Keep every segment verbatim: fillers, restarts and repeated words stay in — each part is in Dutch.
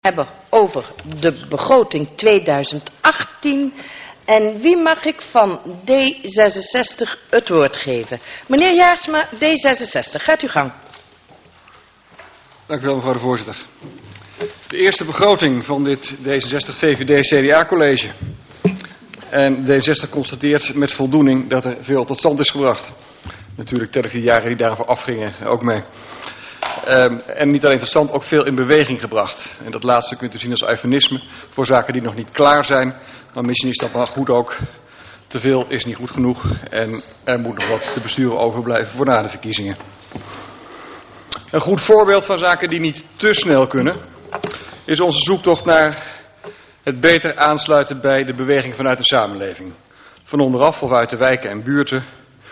hebben over de begroting tweeduizend achttien. En wie mag ik van D zesenzestig het woord geven? Meneer Jaarsma, D zesenzestig, gaat uw gang. Dank u wel, mevrouw de voorzitter. De eerste begroting van dit D zesenzestig V V D C D A college. En D zesenzestig constateert met voldoening dat er veel tot stand is gebracht. Natuurlijk tel ik de jaren die daarvoor afgingen ook mee. Um, en niet alleen tot stand, ook veel in beweging gebracht. En dat laatste kunt u zien als eufemisme voor zaken die nog niet klaar zijn. Maar misschien is dat wel goed ook. Te veel is niet goed genoeg en er moet nog wat te besturen overblijven voor na de verkiezingen. Een goed voorbeeld van zaken die niet te snel kunnen is onze zoektocht naar het beter aansluiten bij de beweging vanuit de samenleving. Van onderaf of uit de wijken en buurten.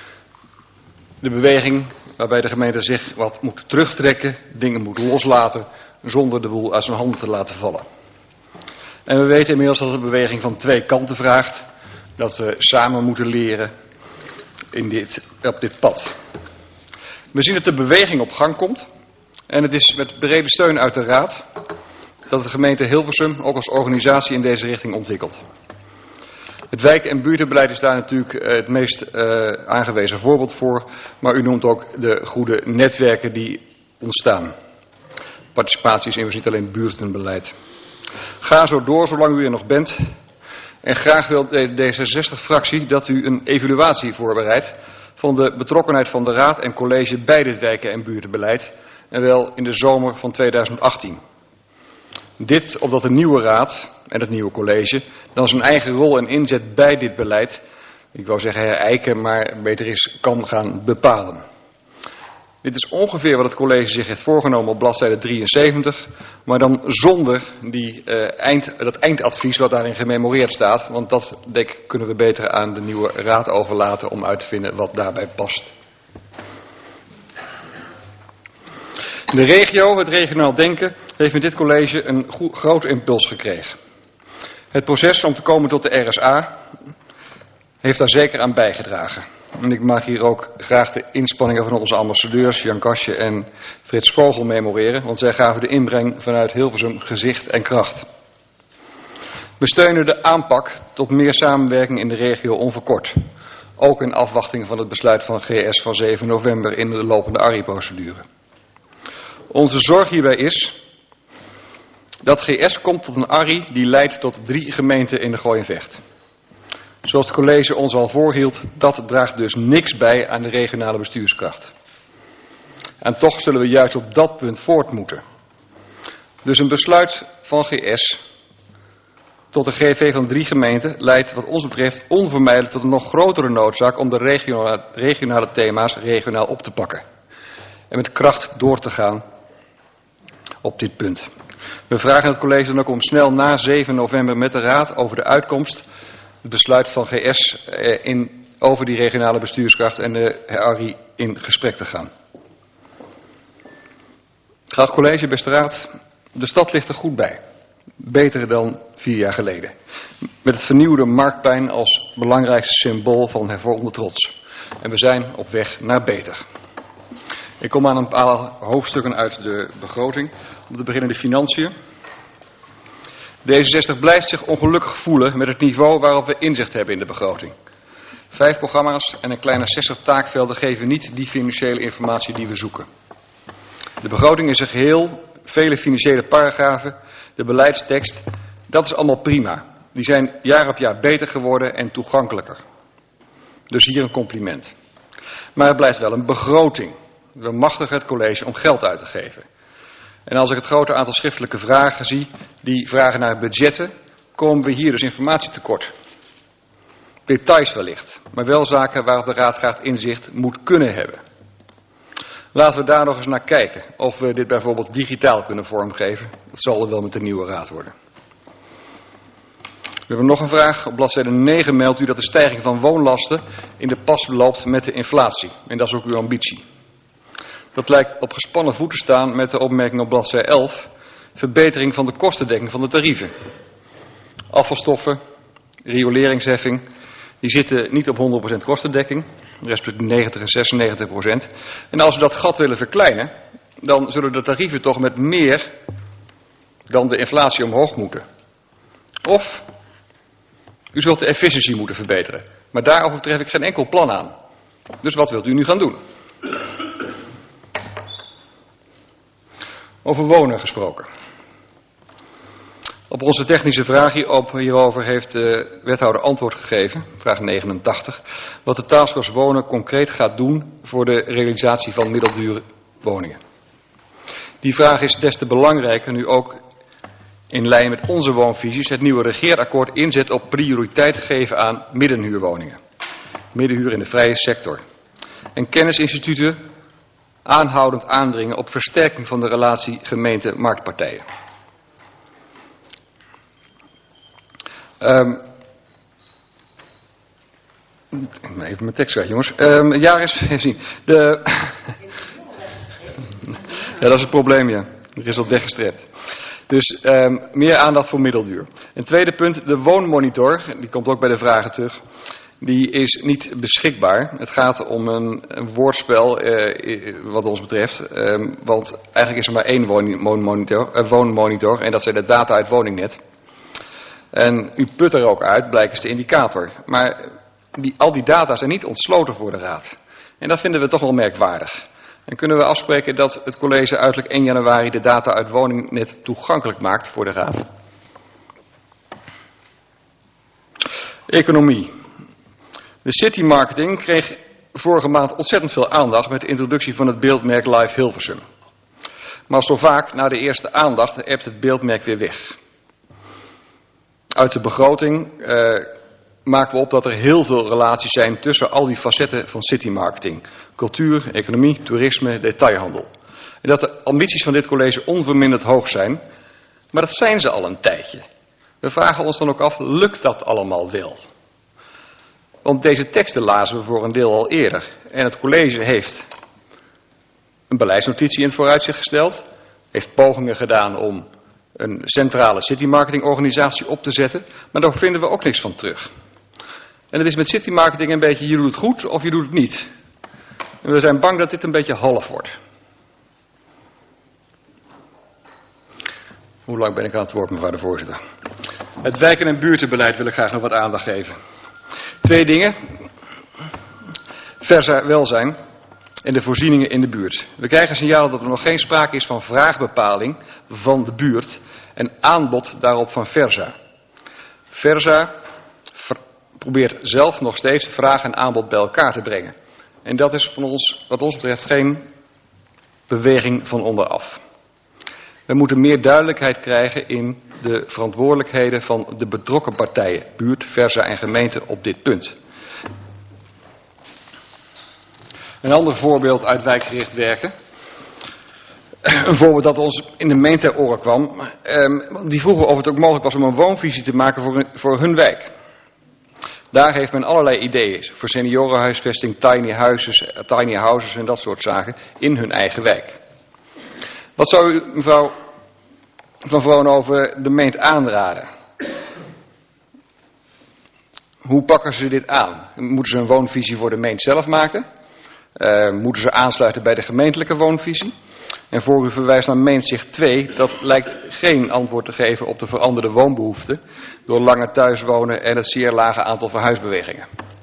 De beweging waarbij de gemeente zich wat moet terugtrekken, dingen moet loslaten, zonder de boel uit zijn handen te laten vallen. En we weten inmiddels dat de beweging van twee kanten vraagt, dat we samen moeten leren in dit, op dit pad. We zien dat de beweging op gang komt en het is met brede steun uit de Raad dat de gemeente Hilversum ook als organisatie in deze richting ontwikkelt. Het wijk- en buurtenbeleid is daar natuurlijk het meest uh, aangewezen voorbeeld voor, maar u noemt ook de goede netwerken die ontstaan. Participatie is immers niet alleen buurtenbeleid. Ga zo door zolang u er nog bent. En graag wil de D zesenzestig-fractie dat u een evaluatie voorbereidt van de betrokkenheid van de Raad en college bij dit wijken- en buurtenbeleid, en wel in de zomer van tweeduizend achttien. Dit opdat de nieuwe Raad en het nieuwe college dan zijn eigen rol en inzet bij dit beleid, ik wou zeggen herijken, maar beter is, kan gaan bepalen. Dit is ongeveer wat het college zich heeft voorgenomen op bladzijde drieënzeventig, maar dan zonder die, uh, eind, dat eindadvies wat daarin gememoreerd staat, want dat denk ik kunnen we beter aan de nieuwe Raad overlaten om uit te vinden wat daarbij past. De regio, het regionaal denken, heeft met dit college een go- grote impuls gekregen. Het proces om te komen tot de R S A heeft daar zeker aan bijgedragen. En ik mag hier ook graag de inspanningen van onze ambassadeurs Jan Kastje en Frits Vogel memoreren, want zij gaven de inbreng vanuit Hilversum gezicht en kracht. We steunen de aanpak tot meer samenwerking in de regio onverkort. Ook in afwachting van het besluit van G S van zeven november in de lopende A R R I-procedure. Onze zorg hierbij is dat G S komt tot een A R R I die leidt tot drie gemeenten in de Gooi en Vecht. Zoals het college ons al voorhield, dat draagt dus niks bij aan de regionale bestuurskracht. En toch zullen we juist op dat punt voort moeten. Dus een besluit van G S tot een G V van drie gemeenten leidt wat ons betreft onvermijdelijk tot een nog grotere noodzaak om de regionale, regionale thema's regionaal op te pakken. En met kracht door te gaan op dit punt. We vragen het college dan ook om snel na zeven november met de Raad over de uitkomst, het besluit van G S eh, in, over die regionale bestuurskracht en de A R R I in gesprek te gaan. Graag college, beste Raad, de stad ligt er goed bij. Beter dan vier jaar geleden. Met het vernieuwde Marktplein als belangrijkste symbool van hervormde trots. En we zijn op weg naar beter. Ik kom aan een paar hoofdstukken uit de begroting. Om te beginnen de financiën. D zesenzestig blijft zich ongelukkig voelen met het niveau waarop we inzicht hebben in de begroting. Vijf programma's en een kleine zestig taakvelden geven niet die financiële informatie die we zoeken. De begroting is een geheel, vele financiële paragrafen, de beleidstekst, dat is allemaal prima. Die zijn jaar op jaar beter geworden en toegankelijker. Dus hier een compliment. Maar het blijft wel een begroting. We machtigen het college om geld uit te geven. En als ik het grote aantal schriftelijke vragen zie, die vragen naar budgetten, komen we hier dus informatie tekort. Details wellicht, maar wel zaken waarop de Raad graag inzicht moet kunnen hebben. Laten we daar nog eens naar kijken, of we dit bijvoorbeeld digitaal kunnen vormgeven. Dat zal er wel met de nieuwe Raad worden. We hebben nog een vraag. Op bladzijde negen meldt u dat de stijging van woonlasten in de pas loopt met de inflatie. En dat is ook uw ambitie. Dat lijkt op gespannen voeten staan met de opmerking op bladzijde elf. Verbetering van de kostendekking van de tarieven. Afvalstoffen, rioleringsheffing, die zitten niet op honderd procent kostendekking. Respectief negentig en zesennegentig procent. En als we dat gat willen verkleinen, dan zullen de tarieven toch met meer dan de inflatie omhoog moeten. Of u zult de efficiëntie moeten verbeteren. Maar daarover tref ik geen enkel plan aan. Dus wat wilt u nu gaan doen? Over wonen gesproken. Op onze technische vraag hierover heeft de wethouder antwoord gegeven, vraag negenentachtig, wat de taskforce wonen concreet gaat doen voor de realisatie van middeldure woningen. Die vraag is des te belangrijker nu ook in lijn met onze woonvisies het nieuwe regeerakkoord inzet op prioriteit geven aan middenhuurwoningen. Middenhuur in de vrije sector. En kennisinstituten aanhoudend aandringen op versterking van de relatie gemeente-marktpartijen. Um, even mijn tekst kwijt, jongens. Um, jaar is, even zien. De, ja, dat is het probleem, ja. Er is al weggestrept. Dus um, meer aandacht voor middelduur. Een tweede punt, de woonmonitor, die komt ook bij de vragen terug. Die is niet beschikbaar. Het gaat om een, een woordspel uh, wat ons betreft. Um, want eigenlijk is er maar één woonmonitor, uh, woonmonitor en dat zijn de data uit woningnet. En u put er ook uit, blijkens de indicator. Maar die, al die data zijn niet ontsloten voor de Raad. En dat vinden we toch wel merkwaardig. En kunnen we afspreken dat het college uiterlijk één januari de data uit woningnet toegankelijk maakt voor de Raad. Economie. De City Marketing kreeg vorige maand ontzettend veel aandacht met de introductie van het beeldmerk Live Hilversum. Maar zo vaak na de eerste aandacht ebt het beeldmerk weer weg. Uit de begroting uh, maken we op dat er heel veel relaties zijn tussen al die facetten van City Marketing. Cultuur, economie, toerisme, detailhandel. En dat de ambities van dit college onverminderd hoog zijn, maar dat zijn ze al een tijdje. We vragen ons dan ook af, lukt dat allemaal wel? Want deze teksten lazen we voor een deel al eerder. En het college heeft een beleidsnotitie in het vooruitzicht gesteld. Heeft pogingen gedaan om een centrale citymarketingorganisatie op te zetten. Maar daar vinden we ook niks van terug. En het is met citymarketing een beetje, je doet het goed of je doet het niet. En we zijn bang dat dit een beetje half wordt. Hoe lang ben ik aan het woord, mevrouw de voorzitter? Het wijken- en buurtenbeleid wil ik graag nog wat aandacht geven. Twee dingen. Versa welzijn en de voorzieningen in de buurt. We krijgen signalen dat er nog geen sprake is van vraagbepaling van de buurt en aanbod daarop van Versa. Versa probeert zelf nog steeds vraag en aanbod bij elkaar te brengen. En dat is van ons, wat ons betreft geen beweging van onderaf. We moeten meer duidelijkheid krijgen in de verantwoordelijkheden van de betrokken partijen, buurt, Versa en gemeente op dit punt. Een ander voorbeeld uit wijkgericht werken. Een voorbeeld dat ons in de meen ter oren kwam. Die vroegen of het ook mogelijk was om een woonvisie te maken voor hun, voor hun wijk. Daar heeft men allerlei ideeën voor seniorenhuisvesting, tiny houses, tiny houses en dat soort zaken in hun eigen wijk. Wat zou u, mevrouw Van Vroonhoven, de meent aanraden? Hoe pakken ze dit aan? Moeten ze een woonvisie voor de meent zelf maken? Uh, moeten ze aansluiten bij de gemeentelijke woonvisie? En voor u verwijst naar Meenzicht twee, dat lijkt geen antwoord te geven op de veranderde woonbehoeften door langer thuiswonen en het zeer lage aantal verhuisbewegingen.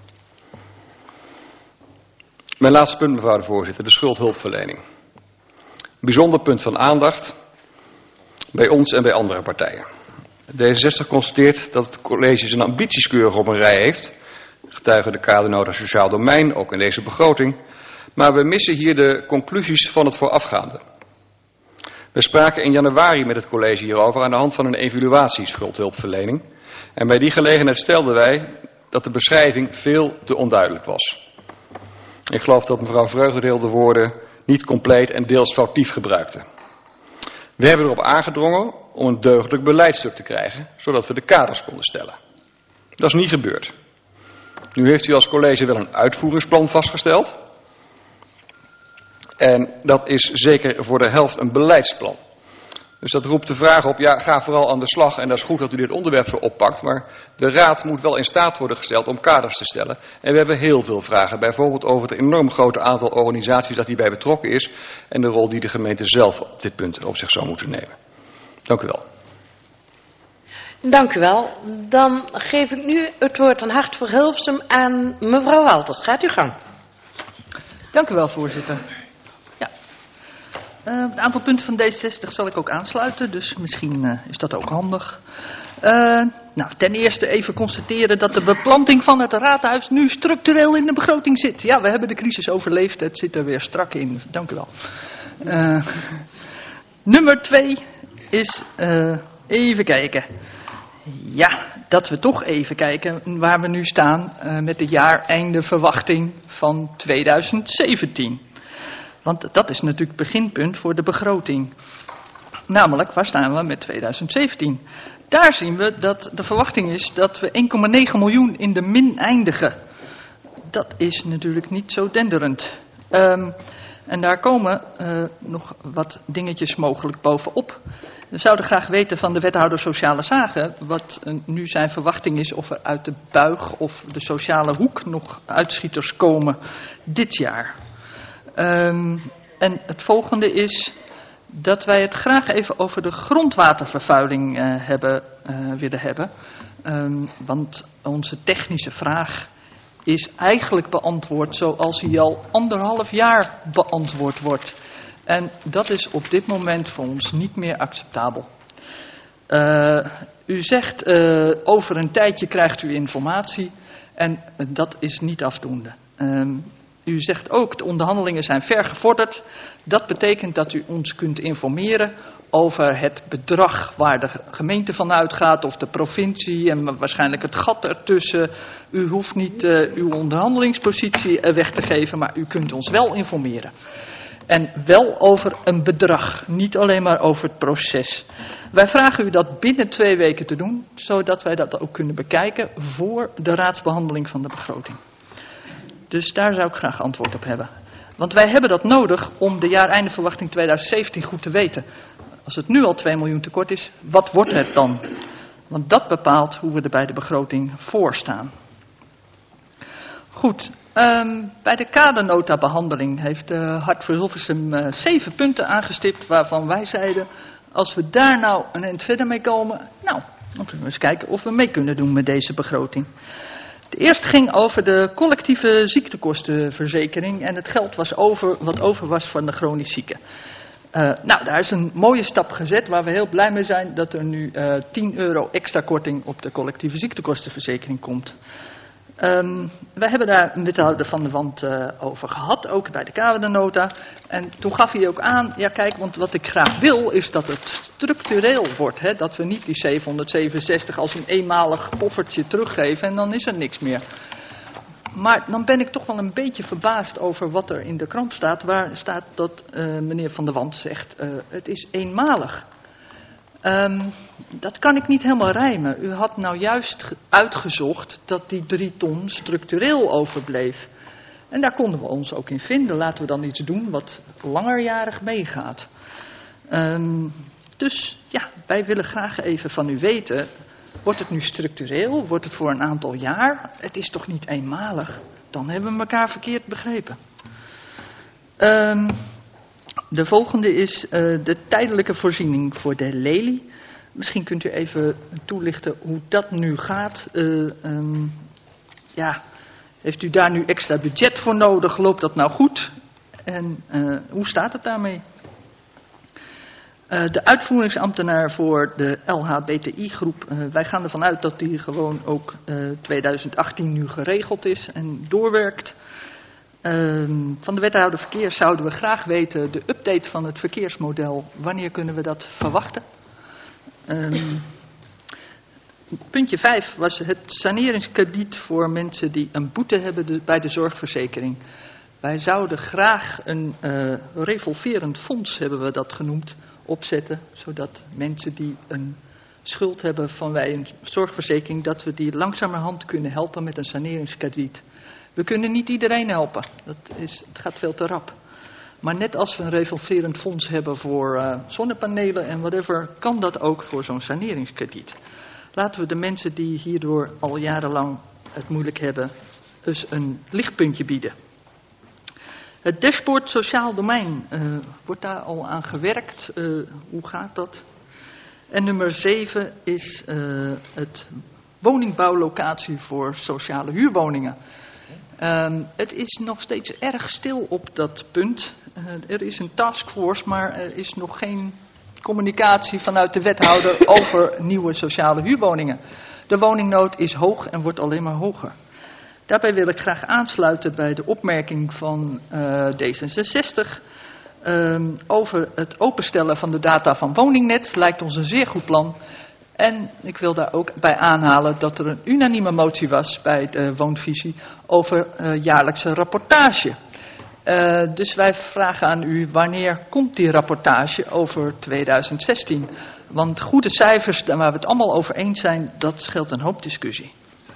Mijn laatste punt, mevrouw de voorzitter, de schuldhulpverlening. Bijzonder punt van aandacht bij ons en bij andere partijen. D zesenzestig constateert dat het college zijn ambities keurig op een rij heeft, getuige de kadernota sociaal domein, ook in deze begroting, maar we missen hier de conclusies van het voorafgaande. We spraken in januari met het college hierover aan de hand van een evaluatie schuldhulpverlening. En bij die gelegenheid stelden wij dat de beschrijving veel te onduidelijk was. Ik geloof dat mevrouw Vreugdedeel de woorden niet compleet en deels foutief gebruikte. We hebben erop aangedrongen om een deugdelijk beleidstuk te krijgen, zodat we de kaders konden stellen. Dat is niet gebeurd. Nu heeft u als college wel een uitvoeringsplan vastgesteld. En dat is zeker voor de helft een beleidsplan. Dus dat roept de vraag op, ja, ga vooral aan de slag. En dat is goed dat u dit onderwerp zo oppakt. Maar de raad moet wel in staat worden gesteld om kaders te stellen. En we hebben heel veel vragen. Bijvoorbeeld over het enorm grote aantal organisaties dat hierbij betrokken is. En de rol die de gemeente zelf op dit punt op zich zou moeten nemen. Dank u wel. Dank u wel. Dan geef ik nu het woord aan Hart voor Hilversum aan mevrouw Walters. Gaat uw gang. Dank u wel, voorzitter. Ja. Uh, een aantal punten van D zesenzestig zal ik ook aansluiten, dus misschien uh, is dat ook handig. Uh, nou, ten eerste even constateren dat de beplanting van het raadhuis nu structureel in de begroting zit. Ja, we hebben de crisis overleefd, het zit er weer strak in. Dank u wel. Uh, nummer twee is, uh, even kijken. Ja, dat we toch even kijken waar we nu staan uh, met de jaareinde verwachting van tweeduizend zeventien. Want dat is natuurlijk het beginpunt voor de begroting. Namelijk, waar staan we met tweeduizend zeventien? Daar zien we dat de verwachting is dat we één komma negen miljoen in de min eindigen. Dat is natuurlijk niet zo denderend. Um, en daar komen uh, nog wat dingetjes mogelijk bovenop. We zouden graag weten van de wethouder Sociale Zaken wat uh, nu zijn verwachting is of er uit de buig of de sociale hoek nog uitschieters komen dit jaar. Um, en het volgende is dat wij het graag even over de grondwatervervuiling uh, hebben, uh, willen hebben. Um, want onze technische vraag is eigenlijk beantwoord zoals hij al anderhalf jaar beantwoord wordt. En dat is op dit moment voor ons niet meer acceptabel. Uh, u zegt uh, over een tijdje krijgt u informatie en uh, dat is niet afdoende. Um, u zegt ook de onderhandelingen zijn ver gevorderd. Dat betekent dat u ons kunt informeren over het bedrag waar de gemeente van uitgaat of de provincie en waarschijnlijk het gat ertussen. U hoeft niet uh, uw onderhandelingspositie uh, weg te geven, maar u kunt ons wel informeren. En wel over een bedrag, niet alleen maar over het proces. Wij vragen u dat binnen twee weken te doen, zodat wij dat ook kunnen bekijken voor de raadsbehandeling van de begroting. Dus daar zou ik graag antwoord op hebben. Want wij hebben dat nodig om de jaareindeverwachting tweeduizend zeventien goed te weten. Als het nu al twee miljoen tekort is, wat wordt het dan? Want dat bepaalt hoe we er bij de begroting voor staan. Goed, um, bij de kadernotabehandeling heeft uh, Hart voor Hilversum uh, zeven punten aangestipt waarvan wij zeiden, als we daar nou een eind verder mee komen, nou, dan kunnen we eens kijken of we mee kunnen doen met deze begroting. De eerste ging over de collectieve ziektekostenverzekering en het geld was over, wat over was van de chronisch zieken. Uh, nou, daar is een mooie stap gezet waar we heel blij mee zijn dat er nu uh, tien euro extra korting op de collectieve ziektekostenverzekering komt. Um, wij hebben daar een wethouder van de Wand uh, over gehad, ook bij de kadernota. En toen gaf hij ook aan, ja kijk, want wat ik graag wil is dat het structureel wordt. Hè, dat we niet die zevenhonderdzevenenzestig als een eenmalig poffertje teruggeven en dan is er niks meer. Maar dan ben ik toch wel een beetje verbaasd over wat er in de krant staat. Waar staat dat uh, meneer Van der Wand zegt, uh, het is eenmalig. Um, dat kan ik niet helemaal rijmen. U had nou juist uitgezocht dat die drie ton structureel overbleef. En daar konden we ons ook in vinden. Laten we dan iets doen wat langerjarig meegaat. Um, dus ja, wij willen graag even van u weten, wordt het nu structureel? Wordt het voor een aantal jaar? Het is toch niet eenmalig? Dan hebben we elkaar verkeerd begrepen. Um, De volgende is uh, de tijdelijke voorziening voor de lelie. Misschien kunt u even toelichten hoe dat nu gaat. Uh, um, ja, heeft u daar nu extra budget voor nodig? Loopt dat nou goed? En uh, hoe staat het daarmee? Uh, de uitvoeringsambtenaar voor de L H B T I-groep. Uh, wij gaan ervan uit dat die gewoon ook uh, tweeduizend achttien nu geregeld is en doorwerkt. Um, van de wethouder verkeer zouden we graag weten de update van het verkeersmodel. Wanneer kunnen we dat verwachten? Um, puntje vijf was het saneringskrediet voor mensen die een boete hebben de, bij de zorgverzekering. Wij zouden graag een uh, revolverend fonds, hebben we dat genoemd, opzetten. Zodat mensen die een schuld hebben vanwege een zorgverzekering, dat we die langzamerhand kunnen helpen met een saneringskrediet. We kunnen niet iedereen helpen, dat is, het gaat veel te rap. Maar net als we een revolverend fonds hebben voor uh, zonnepanelen en whatever, kan dat ook voor zo'n saneringskrediet. Laten we de mensen die hierdoor al jarenlang het moeilijk hebben, dus een lichtpuntje bieden. Het dashboard sociaal domein, uh, wordt daar al aan gewerkt? Uh, hoe gaat dat? En nummer zeven is uh, het woningbouwlocatie voor sociale huurwoningen. Um, het is nog steeds erg stil op dat punt. Uh, er is een taskforce, maar er is nog geen communicatie vanuit de wethouder over nieuwe sociale huurwoningen. De woningnood is hoog en wordt alleen maar hoger. Daarbij wil ik graag aansluiten bij de opmerking van uh, D zesenzestig... Um, over het openstellen van de data van Woningnet. Lijkt ons een zeer goed plan. En ik wil daar ook bij aanhalen dat er een unanieme motie was bij de woonvisie over uh, jaarlijkse rapportage. Uh, dus wij vragen aan u, wanneer komt die rapportage over tweeduizend zestien? Want goede cijfers, daar waar we het allemaal over eens zijn, dat scheelt een hoop discussie.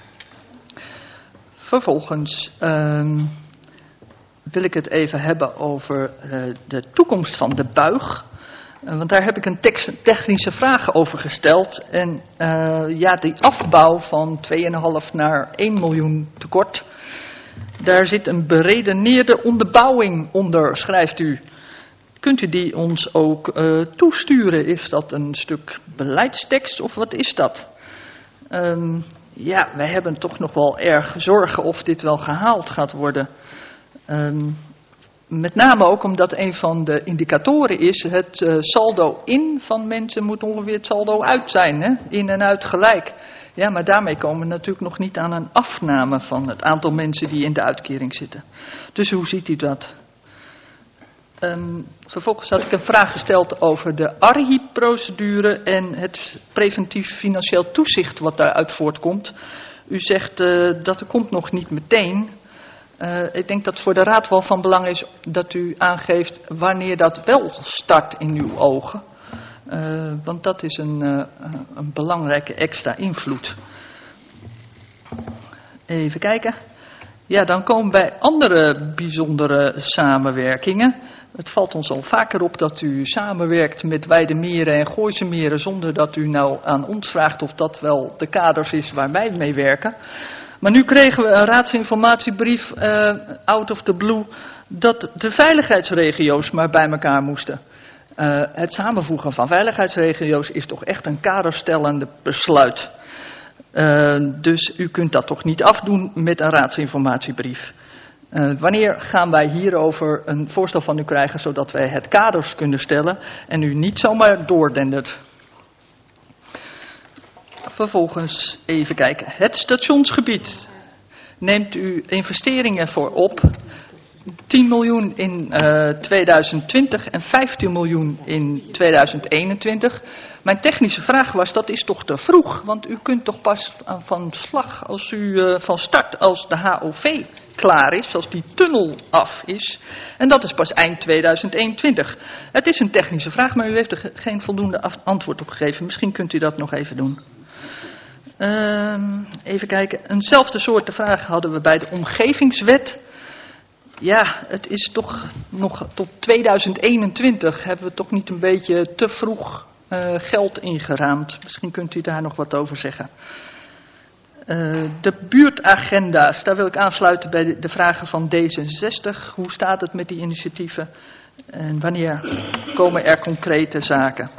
Vervolgens um, wil ik het even hebben over uh, de toekomst van de buig. Uh, want daar heb ik een tekst, technische vraag over gesteld. En uh, ja, die afbouw van twee komma vijf naar één miljoen tekort. Daar zit een beredeneerde onderbouwing onder, schrijft u. Kunt u die ons ook uh, toesturen? Is dat een stuk beleidstekst of wat is dat? Um, ja, wij hebben toch nog wel erg zorgen of dit wel gehaald gaat worden. Um, met name ook omdat een van de indicatoren is, het uh, saldo in van mensen moet ongeveer het saldo uit zijn, hè? In en uit gelijk. Ja, maar daarmee komen we natuurlijk nog niet aan een afname van het aantal mensen die in de uitkering zitten. Dus hoe ziet u dat? Um, vervolgens had ik een vraag gesteld over de A R H I-procedure en het preventief financieel toezicht wat daaruit voortkomt. U zegt uh, dat er komt nog niet meteen. Uh, ik denk dat voor de Raad wel van belang is dat u aangeeft wanneer dat wel start in uw ogen. Uh, want dat is een, uh, een belangrijke extra invloed. Even kijken. Ja, dan komen bij andere bijzondere samenwerkingen. Het valt ons al vaker op dat u samenwerkt met Weidemeren en Gooise Meren zonder dat u nou aan ons vraagt of dat wel de kaders is waar wij mee werken. Maar nu kregen we een raadsinformatiebrief, uh, out of the blue, dat de veiligheidsregio's maar bij elkaar moesten. Uh, het samenvoegen van veiligheidsregio's is toch echt een kaderstellende besluit. Uh, dus u kunt dat toch niet afdoen met een raadsinformatiebrief. Uh, wanneer gaan wij hierover een voorstel van u krijgen, zodat wij het kaders kunnen stellen en u niet zomaar doordendert? Vervolgens even kijken. Het stationsgebied. Neemt u investeringen voor op. tien miljoen in uh, tweeduizend twintig en vijftien miljoen in tweeduizend eenentwintig. Mijn technische vraag was, dat is toch te vroeg? Want u kunt toch pas van slag als u uh, van start als de H O V klaar is, als die tunnel af is. En dat is pas eind tweeduizend eenentwintig. Het is een technische vraag, maar u heeft er geen voldoende antwoord op gegeven. Misschien kunt u dat nog even doen. Um, even kijken. Eenzelfde soort vraag hadden we bij de omgevingswet. Ja, het is toch nog tot tweeduizend eenentwintig. Hebben we toch niet een beetje te vroeg uh, geld ingeraamd? Misschien kunt u daar nog wat over zeggen. Uh, de buurtagenda's, daar wil ik aansluiten bij de, de vragen van D zesenzestig. Hoe staat het met die initiatieven? En wanneer komen er concrete zaken?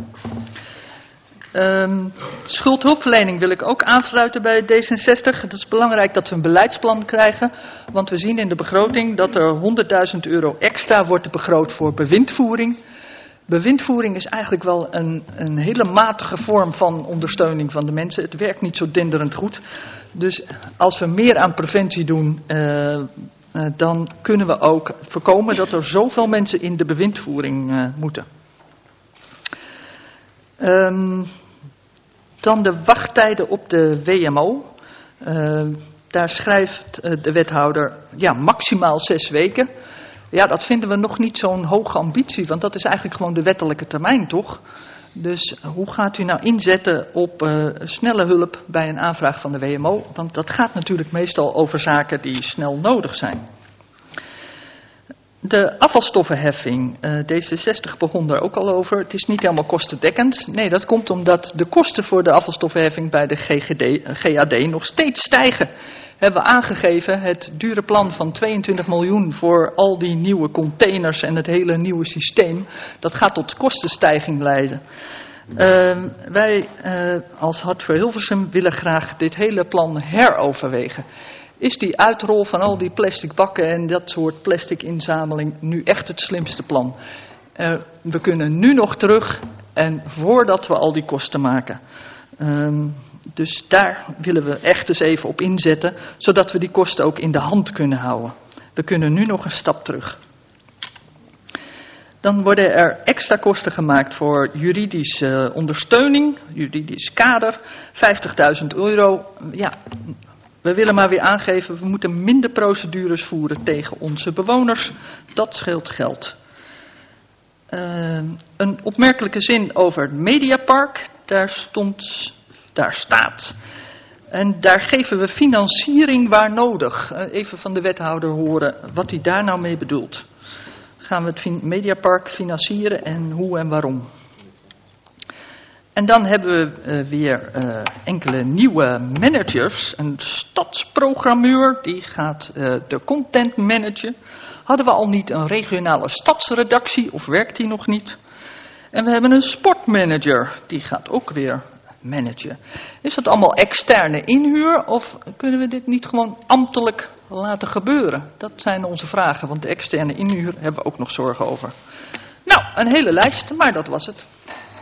Um, schuldhulpverlening wil ik ook aansluiten bij D zesenzestig. Het is belangrijk dat we een beleidsplan krijgen. Want we zien in de begroting dat er honderdduizend euro extra wordt begroot voor bewindvoering. Bewindvoering is eigenlijk wel een, een hele matige vorm van ondersteuning van de mensen. Het werkt niet zo denderend goed. Dus als we meer aan preventie doen, uh, uh, dan kunnen we ook voorkomen dat er zoveel mensen in de bewindvoering uh, moeten. Um, dan de wachttijden op de W M O. Uh, daar schrijft uh, de wethouder, ja, maximaal zes weken. Ja, dat vinden we nog niet zo'n hoge ambitie, want dat is eigenlijk gewoon de wettelijke termijn, toch? Dus hoe gaat u nou inzetten op uh, snelle hulp bij een aanvraag van de W M O? Want dat gaat natuurlijk meestal over zaken die snel nodig zijn. De afvalstoffenheffing, uh, D zesenzestig begon daar ook al over. Het is niet helemaal kostendekkend. Nee, dat komt omdat de kosten voor de afvalstoffenheffing bij de G A D nog steeds stijgen. Hebben we aangegeven, het dure plan van tweeëntwintig miljoen voor al die nieuwe containers en het hele nieuwe systeem, dat gaat tot kostenstijging leiden. Uh, wij uh, als Hart voor Hilversum willen graag dit hele plan heroverwegen. Is die uitrol van al die plastic bakken en dat soort plastic inzameling nu echt het slimste plan? Uh, we kunnen nu nog terug en voordat we al die kosten maken. Um, dus daar willen we echt eens even op inzetten, zodat we die kosten ook in de hand kunnen houden. We kunnen nu nog een stap terug. Dan worden er extra kosten gemaakt voor juridische ondersteuning, juridisch kader, vijftigduizend euro. Ja, we willen maar weer aangeven, we moeten minder procedures voeren tegen onze bewoners. Dat scheelt geld. Uh, een opmerkelijke zin over het Mediapark, daar stond, daar staat. En daar geven we financiering waar nodig. Uh, even van de wethouder horen wat hij daar nou mee bedoelt. Gaan we het Mediapark financieren en hoe en waarom? En dan hebben we uh, weer uh, enkele nieuwe managers. Een stadsprogrammeur, die gaat uh, de content managen. Hadden we al niet een regionale stadsredactie of werkt die nog niet? En we hebben een sportmanager, die gaat ook weer managen. Is dat allemaal externe inhuur of kunnen we dit niet gewoon ambtelijk laten gebeuren? Dat zijn onze vragen, want de externe inhuur hebben we ook nog zorgen over. Nou, een hele lijst, maar dat was het.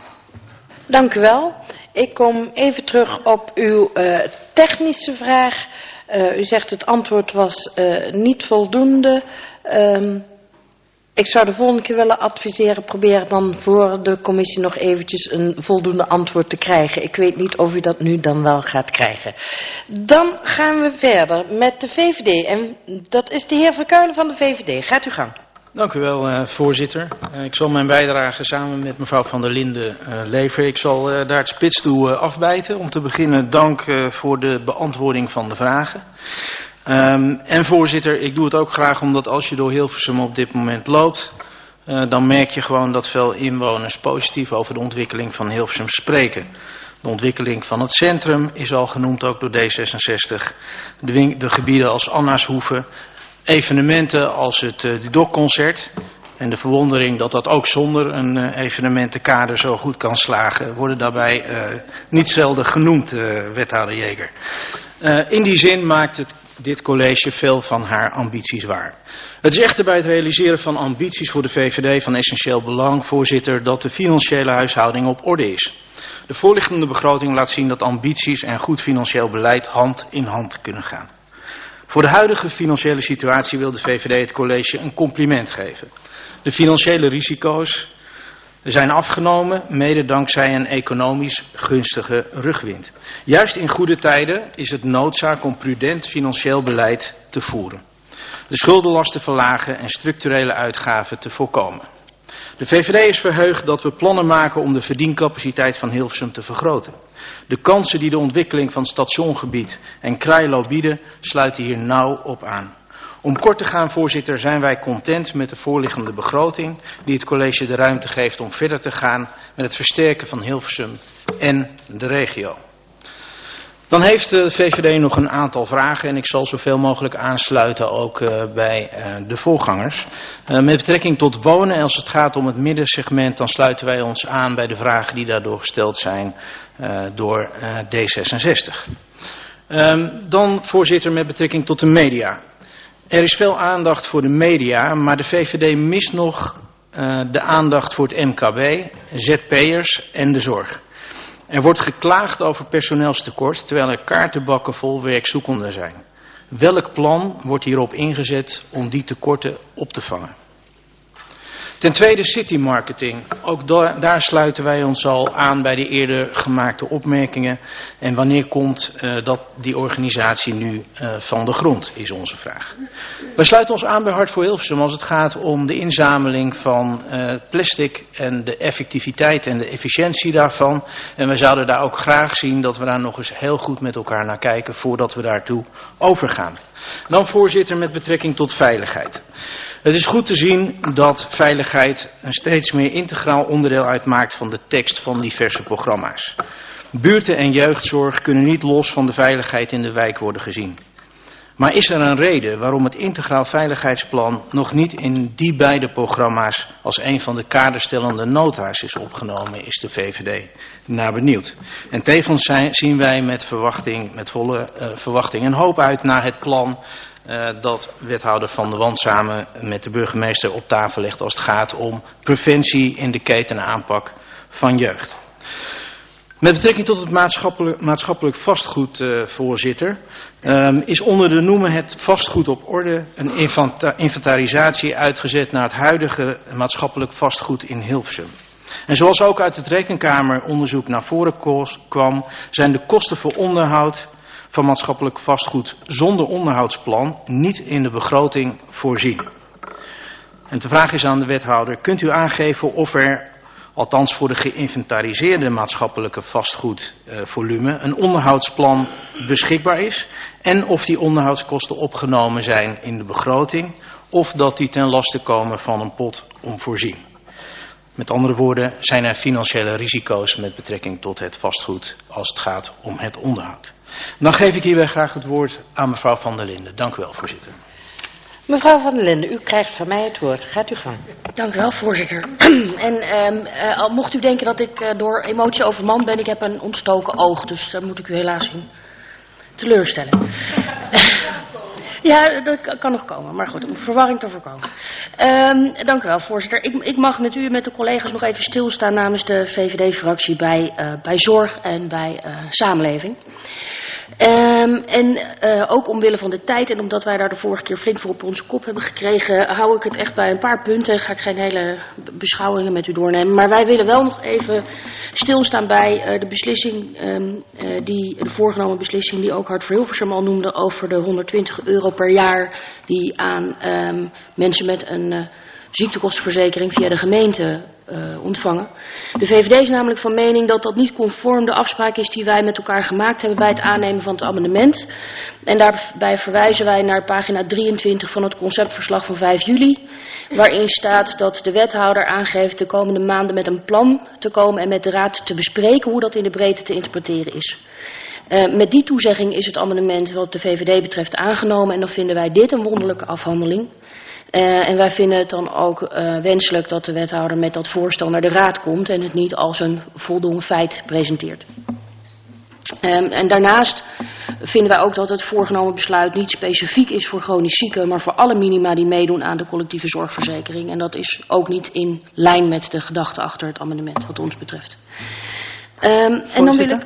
Dank u wel. Ik kom even terug op uw uh, technische vraag. Uh, u zegt het antwoord was uh, niet voldoende. Um, ik zou de volgende keer willen adviseren, probeer dan voor de commissie nog eventjes een voldoende antwoord te krijgen. Ik weet niet of u dat nu dan wel gaat krijgen. Dan gaan we verder met de V V D. En dat is de heer Verkuilen van de V V D. Gaat uw gang. Dank u wel, uh, voorzitter. Uh, ik zal mijn bijdrage samen met mevrouw Van der Linden uh, leveren. Ik zal uh, daar het spits toe uh, afbijten. Om te beginnen dank uh, voor de beantwoording van de vragen. Um, en voorzitter, ik doe het ook graag omdat als je door Hilversum op dit moment loopt, uh, dan merk je gewoon dat veel inwoners positief over de ontwikkeling van Hilversum spreken. De ontwikkeling van het centrum is al genoemd ook door D zesenzestig. De, de gebieden als Annashoeve, evenementen als het uh, Dudok-concert en de verwondering dat dat ook zonder een uh, evenementenkader zo goed kan slagen, worden daarbij uh, niet zelden genoemd, uh, wethouder Jeger. Uh, in die zin maakt het dit college veel van haar ambities waar. Het is echter bij het realiseren van ambities voor de V V D van essentieel belang, voorzitter, dat de financiële huishouding op orde is. De voorliggende begroting laat zien dat ambities en goed financieel beleid hand in hand kunnen gaan. Voor de huidige financiële situatie wil de V V D het college een compliment geven. De financiële risico's zijn afgenomen, mede dankzij een economisch gunstige rugwind. Juist in goede tijden is het noodzaak om prudent financieel beleid te voeren. De schuldenlast te verlagen en structurele uitgaven te voorkomen. De V V D is verheugd dat we plannen maken om de verdiencapaciteit van Hilversum te vergroten. De kansen die de ontwikkeling van het stationgebied en Krailo bieden, sluiten hier nauw op aan. Om kort te gaan, voorzitter, zijn wij content met de voorliggende begroting die het college de ruimte geeft om verder te gaan met het versterken van Hilversum en de regio. Dan heeft de V V D nog een aantal vragen en ik zal zoveel mogelijk aansluiten ook uh, bij uh, de voorgangers. Uh, met betrekking tot wonen, en als het gaat om het middensegment, dan sluiten wij ons aan bij de vragen die daardoor gesteld zijn uh, door uh, D zesenzestig. Um, dan, voorzitter, met betrekking tot de media. Er is veel aandacht voor de media, maar de V V D mist nog uh, de aandacht voor het M K B, Z P'ers en de zorg. Er wordt geklaagd over personeelstekort, terwijl er kaartenbakken vol werkzoekenden zijn. Welk plan wordt hierop ingezet om die tekorten op te vangen? Ten tweede city marketing. Ook daar, daar sluiten wij ons al aan bij de eerder gemaakte opmerkingen. En wanneer komt uh, dat die organisatie nu uh, van de grond, is onze vraag. Wij sluiten ons aan bij Hart voor Hilversum als het gaat om de inzameling van uh, plastic en de effectiviteit en de efficiëntie daarvan. En wij zouden daar ook graag zien dat we daar nog eens heel goed met elkaar naar kijken voordat we daartoe overgaan. Dan, voorzitter, met betrekking tot veiligheid. Het is goed te zien dat veiligheid een steeds meer integraal onderdeel uitmaakt van de tekst van diverse programma's. Buurten en jeugdzorg kunnen niet los van de veiligheid in de wijk worden gezien. Maar is er een reden waarom het Integraal Veiligheidsplan nog niet in die beide programma's als een van de kaderstellende nota's is opgenomen, is de V V D naar benieuwd. En tevens zijn, zien wij met verwachting, met volle uh, verwachting en hoop uit naar het plan uh, dat wethouder Van der Wand samen met de burgemeester op tafel legt als het gaat om preventie in de ketenaanpak van jeugd. Met betrekking tot het maatschappelijk, maatschappelijk vastgoed, uh, voorzitter, um, is onder de noemer het vastgoed op orde een inventarisatie uitgezet naar het huidige maatschappelijk vastgoed in Hilversum. En zoals ook uit het Rekenkameronderzoek naar voren kwam, zijn de kosten voor onderhoud van maatschappelijk vastgoed zonder onderhoudsplan niet in de begroting voorzien. En de vraag is aan de wethouder, kunt u aangeven of er, althans voor de geïnventariseerde maatschappelijke vastgoedvolume, een onderhoudsplan beschikbaar is en of die onderhoudskosten opgenomen zijn in de begroting of dat die ten laste komen van een pot om voorzien. Met andere woorden, zijn er financiële risico's met betrekking tot het vastgoed als het gaat om het onderhoud. Dan geef ik hierbij graag het woord aan mevrouw Van der Linden. Dank u wel, voorzitter. Mevrouw Van der Linden, u krijgt van mij het woord. Gaat u gang. Dank u wel, voorzitter. En um, uh, al mocht u denken dat ik uh, door emotie overmand ben, ik heb een ontstoken oog, dus daar moet ik u helaas in teleurstellen. Ja, dat kan nog komen, maar goed, om verwarring te voorkomen. Um, dank u wel, voorzitter. Ik, ik mag met u en met de collega's nog even stilstaan namens de V V D-fractie bij, uh, bij zorg en bij uh, samenleving. Um, en uh, ook omwille van de tijd en omdat wij daar de vorige keer flink voor op onze kop hebben gekregen, hou ik het echt bij een paar punten. Ga ik geen hele beschouwingen met u doornemen. Maar wij willen wel nog even stilstaan bij uh, de beslissing, um, uh, die, de voorgenomen beslissing die ook Hart voor Hilversum al noemde over de honderdtwintig euro per jaar die aan um, mensen met een uh, ziektekostenverzekering via de gemeente uh, ontvangen. De V V D is namelijk van mening dat dat niet conform de afspraak is die wij met elkaar gemaakt hebben bij het aannemen van het amendement. En daarbij verwijzen wij naar pagina drieëntwintig van het conceptverslag van vijf juli. Waarin staat dat de wethouder aangeeft de komende maanden met een plan te komen en met de raad te bespreken hoe dat in de breedte te interpreteren is. Uh, met die toezegging is het amendement wat de V V D betreft aangenomen en dan vinden wij dit een wonderlijke afhandeling. Uh, en wij vinden het dan ook uh, wenselijk dat de wethouder met dat voorstel naar de raad komt en het niet als een voldongen feit presenteert. Um, en daarnaast vinden wij ook dat het voorgenomen besluit niet specifiek is voor chronisch zieken, maar voor alle minima die meedoen aan de collectieve zorgverzekering. En dat is ook niet in lijn met de gedachte achter het amendement wat ons betreft. Um, en dan wil ik...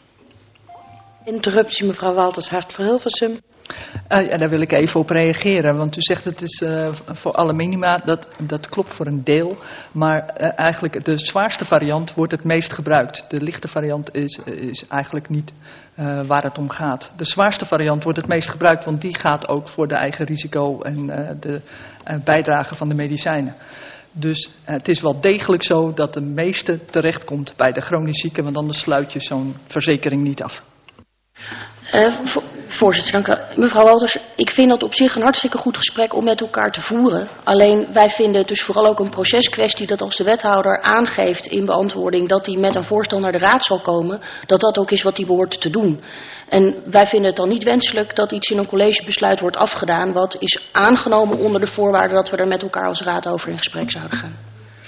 Interruptie, mevrouw Walters, Hart voor Hilversum. Uh, ja, daar wil ik even op reageren, want u zegt het is uh, voor alle minima, dat, dat klopt voor een deel, maar uh, eigenlijk de zwaarste variant wordt het meest gebruikt. De lichte variant is, is eigenlijk niet uh, waar het om gaat. De zwaarste variant wordt het meest gebruikt, want die gaat ook voor de eigen risico en uh, de uh, bijdrage van de medicijnen. Dus uh, het is wel degelijk zo dat de meeste terechtkomt bij de chronisch zieken, want anders sluit je zo'n verzekering niet af. Uh, vo voorzitter, dank u wel. Mevrouw Walters, ik vind dat op zich een hartstikke goed gesprek om met elkaar te voeren. Alleen wij vinden het dus vooral ook een proceskwestie dat als de wethouder aangeeft in beantwoording dat hij met een voorstel naar de raad zal komen, dat dat ook is wat hij behoort te doen. En wij vinden het dan niet wenselijk dat iets in een collegebesluit wordt afgedaan wat is aangenomen onder de voorwaarde dat we er met elkaar als raad over in gesprek zouden gaan.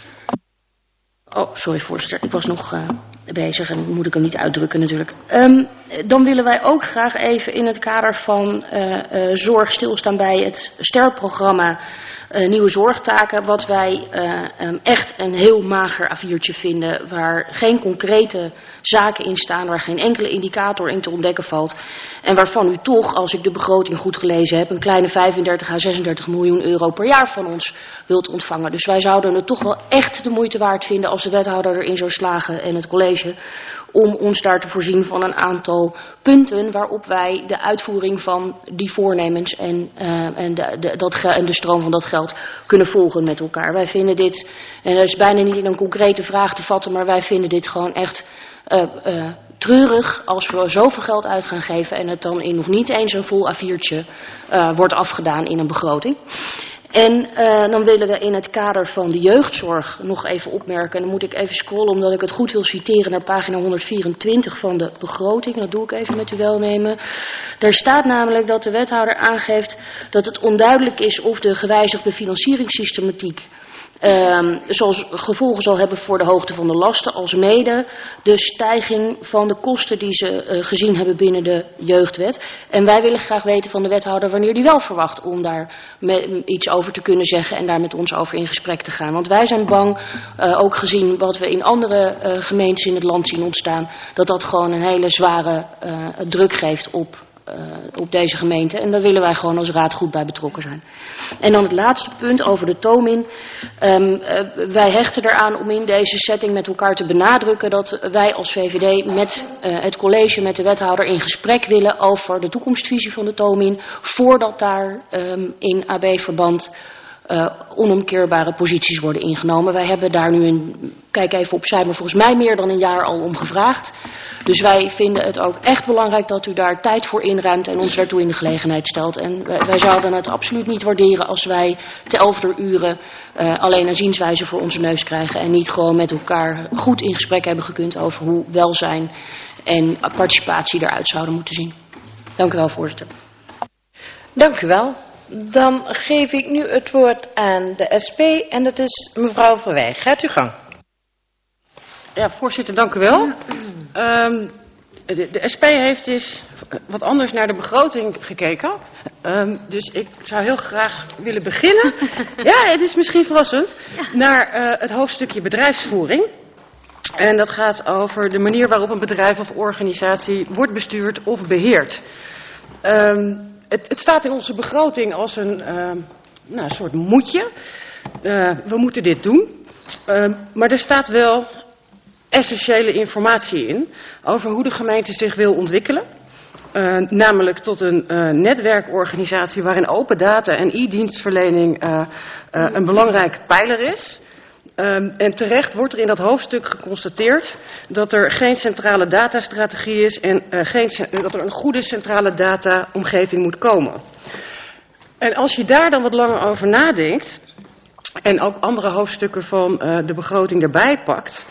Oh, sorry voorzitter, ik was nog uh, bezig en moet ik hem niet uitdrukken natuurlijk. Um, dan willen wij ook graag even in het kader van uh, uh, zorg stilstaan bij het sterprogramma uh, Nieuwe Zorgtaken. Wat wij uh, um, echt een heel mager A viertje vinden, waar geen concrete zaken in staan, waar geen enkele indicator in te ontdekken valt. En waarvan u toch, als ik de begroting goed gelezen heb, een kleine vijfendertig à zesendertig miljoen euro per jaar van ons wilt ontvangen. Dus wij zouden het toch wel echt de moeite waard vinden als de wethouder erin zou slagen en het college, om ons daar te voorzien van een aantal punten waarop wij de uitvoering van die voornemens en, uh, en, de, de, dat ge en de stroom van dat geld kunnen volgen met elkaar. Wij vinden dit, en dat is bijna niet in een concrete vraag te vatten, maar wij vinden dit gewoon echt uh, uh, treurig als we zoveel geld uit gaan geven en het dan in nog niet eens een vol A viertje uh, wordt afgedaan in een begroting. En uh, dan willen we in het kader van de jeugdzorg nog even opmerken, en dan moet ik even scrollen omdat ik het goed wil citeren naar pagina honderdvierentwintig van de begroting. Dat doe ik even met uw welnemen. Daar staat namelijk dat de wethouder aangeeft dat het onduidelijk is of de gewijzigde financieringssystematiek Um, zoals gevolgen zal hebben voor de hoogte van de lasten, als mede de stijging van de kosten die ze uh, gezien hebben binnen de jeugdwet. En wij willen graag weten van de wethouder wanneer die wel verwacht om daar me, iets over te kunnen zeggen en daar met ons over in gesprek te gaan. Want wij zijn bang, uh, ook gezien wat we in andere uh, gemeentes in het land zien ontstaan, dat dat gewoon een hele zware uh, druk geeft op Uh, op deze gemeente. En daar willen wij gewoon als raad goed bij betrokken zijn. En dan het laatste punt over de TOMIN. Um, uh, wij hechten eraan om in deze setting met elkaar te benadrukken dat wij als V V D met uh, het college, met de wethouder in gesprek willen over de toekomstvisie van de TOMIN, voordat daar um, in A B-verband Uh, onomkeerbare posities worden ingenomen. Wij hebben daar nu, een, kijk even opzij, maar volgens mij meer dan een jaar al om gevraagd. Dus wij vinden het ook echt belangrijk dat u daar tijd voor inruimt en ons daartoe in de gelegenheid stelt. En wij, wij zouden het absoluut niet waarderen als wij te elfder uren uh, alleen een zienswijze voor onze neus krijgen en niet gewoon met elkaar goed in gesprek hebben gekund over hoe welzijn en participatie eruit zouden moeten zien. Dank u wel, voorzitter. Dank u wel. Dan geef ik nu het woord aan de S P en dat is mevrouw Verwij. Gaat uw gang. Ja, voorzitter, dank u wel. Um, de, de S P heeft dus wat anders naar de begroting gekeken. Um, dus ik zou heel graag willen beginnen. Ja, het is misschien verrassend. Naar uh, het hoofdstukje bedrijfsvoering. En dat gaat over de manier waarop een bedrijf of organisatie wordt bestuurd of beheerd. Um, Het, het staat in onze begroting als een, uh, nou, een soort moetje. Uh, we moeten dit doen. Uh, maar er staat wel essentiële informatie in over hoe de gemeente zich wil ontwikkelen. Uh, namelijk tot een uh, netwerkorganisatie waarin open data en e-dienstverlening uh, uh, een belangrijke pijler is. Um, en terecht wordt er in dat hoofdstuk geconstateerd dat er geen centrale datastrategie is en uh, geen, dat er een goede centrale dataomgeving moet komen. En als je daar dan wat langer over nadenkt en ook andere hoofdstukken van uh, de begroting erbij pakt,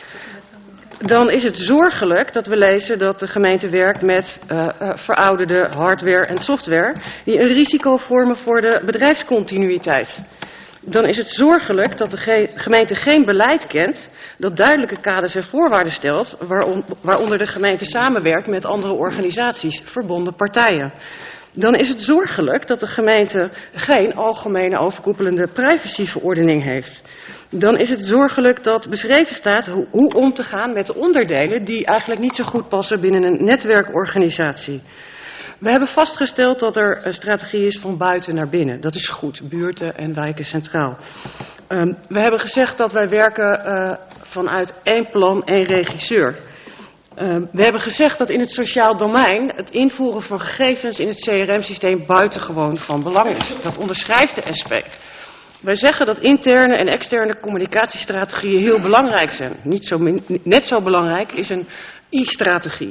dan is het zorgelijk dat we lezen dat de gemeente werkt met uh, uh, verouderde hardware en software die een risico vormen voor de bedrijfscontinuïteit. Dan is het zorgelijk dat de ge gemeente geen beleid kent dat duidelijke kaders en voorwaarden stelt waaron, waaronder de gemeente samenwerkt met andere organisaties, verbonden partijen. Dan is het zorgelijk dat de gemeente geen algemene overkoepelende privacyverordening heeft. Dan is het zorgelijk dat beschreven staat hoe, hoe om te gaan met de onderdelen die eigenlijk niet zo goed passen binnen een netwerkorganisatie. We hebben vastgesteld dat er een strategie is van buiten naar binnen. Dat is goed, buurten en wijken centraal. Um, we hebben gezegd dat wij werken uh, vanuit één plan, één regisseur. Um, we hebben gezegd dat in het sociaal domein het invoeren van gegevens in het C R M-systeem buitengewoon van belang is. Dat onderschrijft de S P. Wij zeggen dat interne en externe communicatiestrategieën heel belangrijk zijn. Niet zo min, net zo belangrijk is een I-strategie.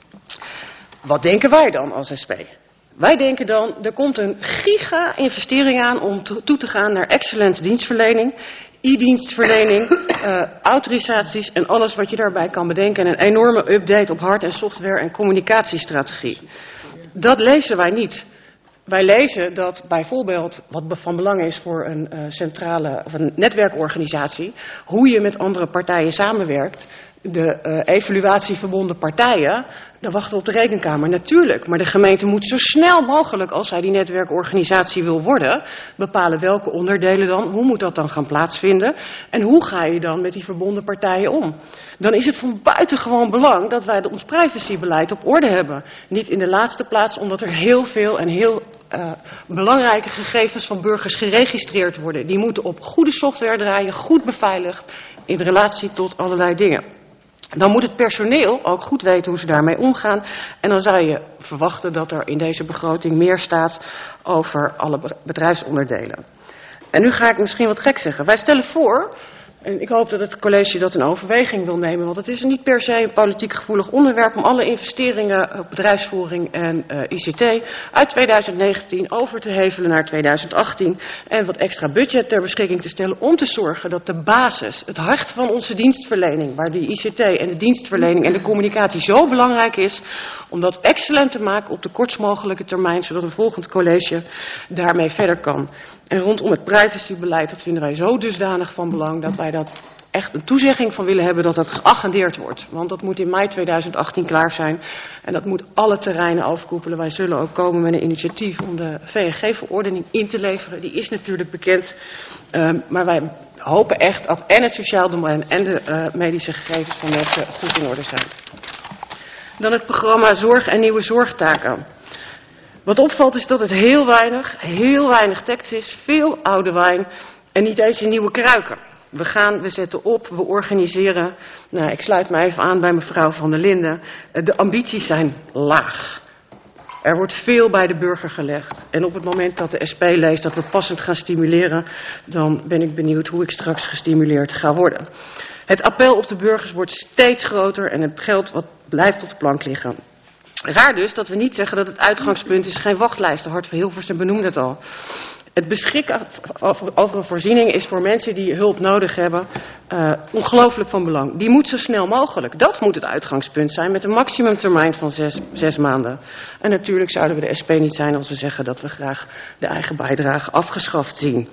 Wat denken wij dan als S P? Wij denken dan, er komt een giga-investering aan om to toe te gaan naar excellent dienstverlening, e-dienstverlening, uh, autorisaties en alles wat je daarbij kan bedenken. En een enorme update op hard- en software- en communicatiestrategie. Dat lezen wij niet. Wij lezen dat bijvoorbeeld, wat van belang is voor een uh, centrale of een netwerkorganisatie, hoe je met andere partijen samenwerkt. De uh, evaluatieverbonden partijen, daar wachten we op de rekenkamer. Natuurlijk, maar de gemeente moet zo snel mogelijk, als zij die netwerkorganisatie wil worden, bepalen welke onderdelen dan, hoe moet dat dan gaan plaatsvinden en hoe ga je dan met die verbonden partijen om. Dan is het van buitengewoon belang dat wij ons privacybeleid op orde hebben. Niet in de laatste plaats omdat er heel veel en heel uh, belangrijke gegevens van burgers geregistreerd worden. Die moeten op goede software draaien, goed beveiligd, in relatie tot allerlei dingen. Dan moet het personeel ook goed weten hoe ze daarmee omgaan. En dan zou je verwachten dat er in deze begroting meer staat over alle bedrijfsonderdelen. En nu ga ik misschien wat gek zeggen. Wij stellen voor En ik hoop dat het college dat in overweging wil nemen, want het is niet per se een politiek gevoelig onderwerp om alle investeringen op bedrijfsvoering en uh, I C T uit twintig negentien over te hevelen naar twintig achttien en wat extra budget ter beschikking te stellen om te zorgen dat de basis, het hart van onze dienstverlening, waar die I C T en de dienstverlening en de communicatie zo belangrijk is, om dat excellent te maken op de kortst mogelijke termijn, zodat een volgend college daarmee verder kan. En rondom het privacybeleid, dat vinden wij zo dusdanig van belang dat wij dat echt een toezegging van willen hebben dat dat geagendeerd wordt. Want dat moet in mei twintig achttien klaar zijn en dat moet alle terreinen overkoepelen. Wij zullen ook komen met een initiatief om de V N G-verordening in te leveren. Die is natuurlijk bekend, um, maar wij hopen echt dat en het sociaal domein en de uh, medische gegevens van mensen goed in orde zijn. Dan het programma Zorg en Nieuwe Zorgtaken. Wat opvalt is dat het heel weinig, heel weinig tekst is, veel oude wijn en niet eens in nieuwe kruiken. We gaan, we zetten op, we organiseren. Nou, ik sluit me even aan bij mevrouw Van der Linden. De ambities zijn laag. Er wordt veel bij de burger gelegd. En op het moment dat de S P leest dat we passend gaan stimuleren, dan ben ik benieuwd hoe ik straks gestimuleerd ga worden. Het appel op de burgers wordt steeds groter en het geld wat blijft op de plank liggen. Raar dus dat we niet zeggen dat het uitgangspunt is geen wachtlijsten. Hart van Hilversum benoemde het al. Het beschikken over, over een voorziening is voor mensen die hulp nodig hebben uh, ongelooflijk van belang. Die moet zo snel mogelijk. Dat moet het uitgangspunt zijn met een maximumtermijn van zes, zes maanden. En natuurlijk zouden we de S P niet zijn als we zeggen dat we graag de eigen bijdrage afgeschaft zien.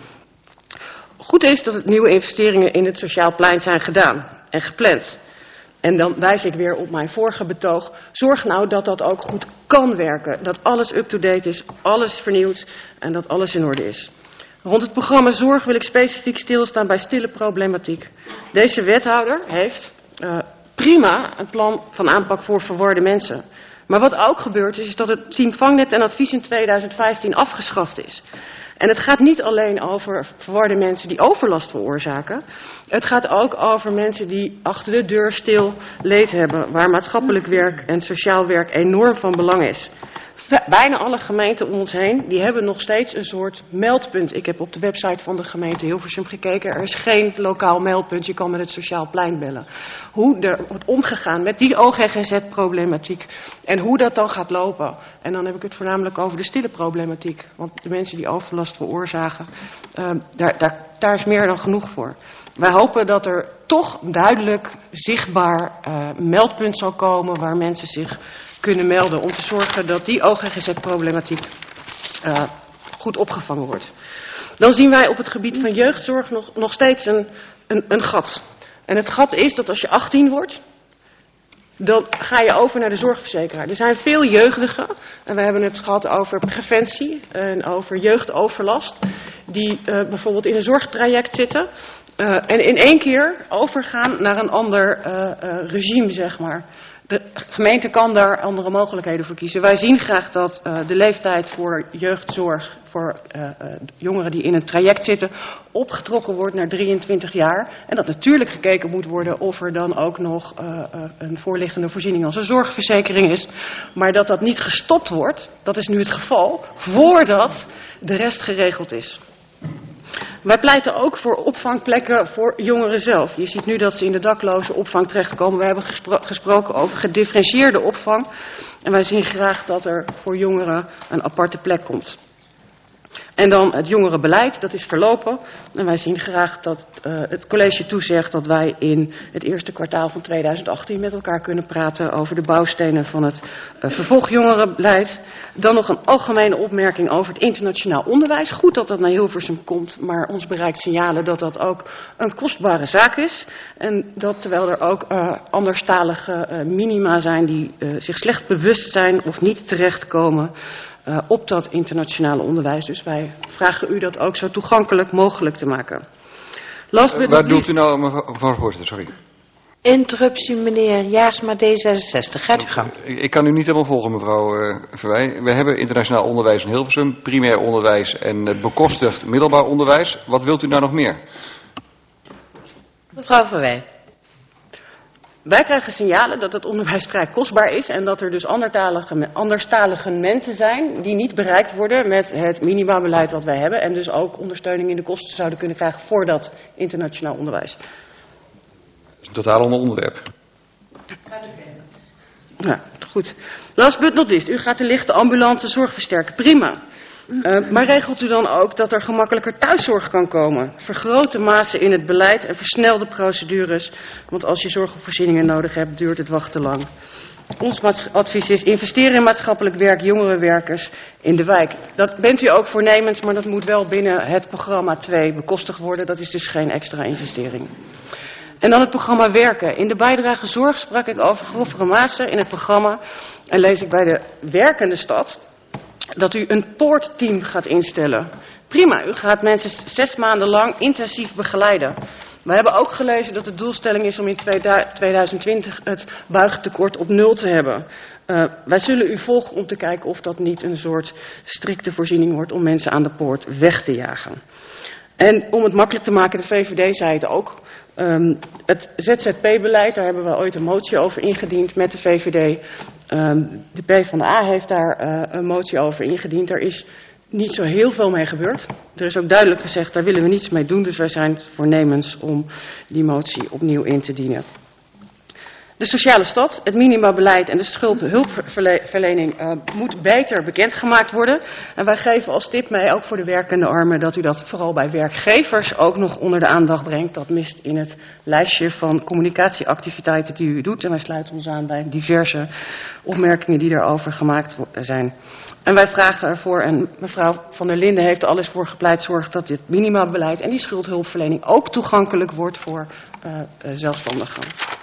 Goed is dat het nieuwe investeringen in het sociaal plein zijn gedaan en gepland. En dan wijs ik weer op mijn vorige betoog. Zorg nou dat dat ook goed kan werken. Dat alles up-to-date is, alles vernieuwd en dat alles in orde is. Rond het programma Zorg wil ik specifiek stilstaan bij stille problematiek. Deze wethouder heeft uh, prima een plan van aanpak voor verwarde mensen. Maar wat ook gebeurd is, is dat het team Vangnet en advies in twintig vijftien afgeschaft is. En het gaat niet alleen over verwarde mensen die overlast veroorzaken. Het gaat ook over mensen die achter de deur stil leed hebben, waar maatschappelijk werk en sociaal werk enorm van belang is. Bijna alle gemeenten om ons heen, die hebben nog steeds een soort meldpunt. Ik heb op de website van de gemeente Hilversum gekeken. Er is geen lokaal meldpunt. Je kan met het sociaal plein bellen. Hoe er wordt omgegaan met die O G G Z-problematiek. En hoe dat dan gaat lopen. En dan heb ik het voornamelijk over de stille problematiek. Want de mensen die overlast veroorzaken, uh, daar, daar, daar is meer dan genoeg voor. Wij hopen dat er toch duidelijk zichtbaar uh, meldpunt zal komen waar mensen zich kunnen melden om te zorgen dat die O G G Z-problematiek uh, goed opgevangen wordt. Dan zien wij op het gebied van jeugdzorg nog, nog steeds een, een, een gat. En het gat is dat als je achttien wordt, dan ga je over naar de zorgverzekeraar. Er zijn veel jeugdigen, en we hebben het gehad over preventie en over jeugdoverlast, die uh, bijvoorbeeld in een zorgtraject zitten uh, en in één keer overgaan naar een ander uh, uh, regime, zeg maar. De gemeente kan daar andere mogelijkheden voor kiezen. Wij zien graag dat uh, de leeftijd voor jeugdzorg, voor uh, uh, jongeren die in een traject zitten, opgetrokken wordt naar drieëntwintig jaar. En dat natuurlijk gekeken moet worden of er dan ook nog uh, uh, een voorliggende voorziening als een zorgverzekering is. Maar dat dat niet gestopt wordt, dat is nu het geval, voordat de rest geregeld is. Wij pleiten ook voor opvangplekken voor jongeren zelf. Je ziet nu dat ze in de dakloze opvang terechtkomen. We hebben gespro- gesproken over gedifferentieerde opvang. En wij zien graag dat er voor jongeren een aparte plek komt. En dan het jongerenbeleid, dat is verlopen. En wij zien graag dat uh, het college toezegt dat wij in het eerste kwartaal van twintig achttien met elkaar kunnen praten over de bouwstenen van het uh, vervolgjongerenbeleid. Dan nog een algemene opmerking over het internationaal onderwijs. Goed dat dat naar Hilversum komt, maar ons bereikt signalen dat dat ook een kostbare zaak is. En dat terwijl er ook uh, anderstalige uh, minima zijn die uh, zich slecht bewust zijn of niet terechtkomen Uh, op dat internationale onderwijs. Dus wij vragen u dat ook zo toegankelijk mogelijk te maken. Last but uh, not Waar doet u nou, mevrouw voorzitter, sorry. Interruptie, meneer Jaarsma, D zesenzestig. Gaat u gang. Ik, ik kan u niet helemaal volgen, mevrouw uh, Verwij. We hebben internationaal onderwijs in Hilversum, primair onderwijs en uh, bekostigd middelbaar onderwijs. Wat wilt u nou nog meer? Mevrouw Verwij. wij krijgen signalen dat het onderwijs vrij kostbaar is en dat er dus andertalige, anderstalige mensen zijn die niet bereikt worden met het minimabeleid wat wij hebben en dus ook ondersteuning in de kosten zouden kunnen krijgen voor dat internationaal onderwijs. Dat is een totaal ander onderwerp. Ja, goed. Last but not least, u gaat de lichte ambulante zorg versterken. Prima. Uh, maar regelt u dan ook dat er gemakkelijker thuiszorg kan komen? Vergrote mazen in het beleid en versnelde procedures. Want als je zorgvoorzieningen nodig hebt, duurt het wachten lang. Ons advies is investeren in maatschappelijk werk, jongerenwerkers in de wijk. Dat bent u ook voornemens, maar dat moet wel binnen het programma twee bekostigd worden. Dat is dus geen extra investering. En dan het programma werken. In de bijdrage zorg sprak ik over grovere mazen in het programma. En lees ik bij de werkende stad dat u een poortteam gaat instellen. Prima, u gaat mensen zes maanden lang intensief begeleiden. We hebben ook gelezen dat de doelstelling is om in tweeduizend twintig het buigtekort op nul te hebben. Uh, wij zullen u volgen om te kijken of dat niet een soort strikte voorziening wordt om mensen aan de poort weg te jagen. En om het makkelijk te maken, de V V D zei het ook. Um, het Z Z P-beleid, daar hebben we ooit een motie over ingediend met de V V D. Um, de PvdA heeft daar uh, een motie over ingediend. Er is niet zo heel veel mee gebeurd. Er is ook duidelijk gezegd, daar willen we niets mee doen. Dus wij zijn voornemens om die motie opnieuw in te dienen. De sociale stad, het minimabeleid en de schuldhulpverlening uh, moet beter bekendgemaakt worden. En wij geven als tip mee, ook voor de werkende armen, dat u dat vooral bij werkgevers ook nog onder de aandacht brengt. Dat mist in het lijstje van communicatieactiviteiten die u doet. En wij sluiten ons aan bij diverse opmerkingen die daarover gemaakt zijn. En wij vragen ervoor, en mevrouw Van der Linden heeft er alles voor gepleit, zorg dat dit minimabeleid en die schuldhulpverlening ook toegankelijk wordt voor uh, uh, zelfstandigen.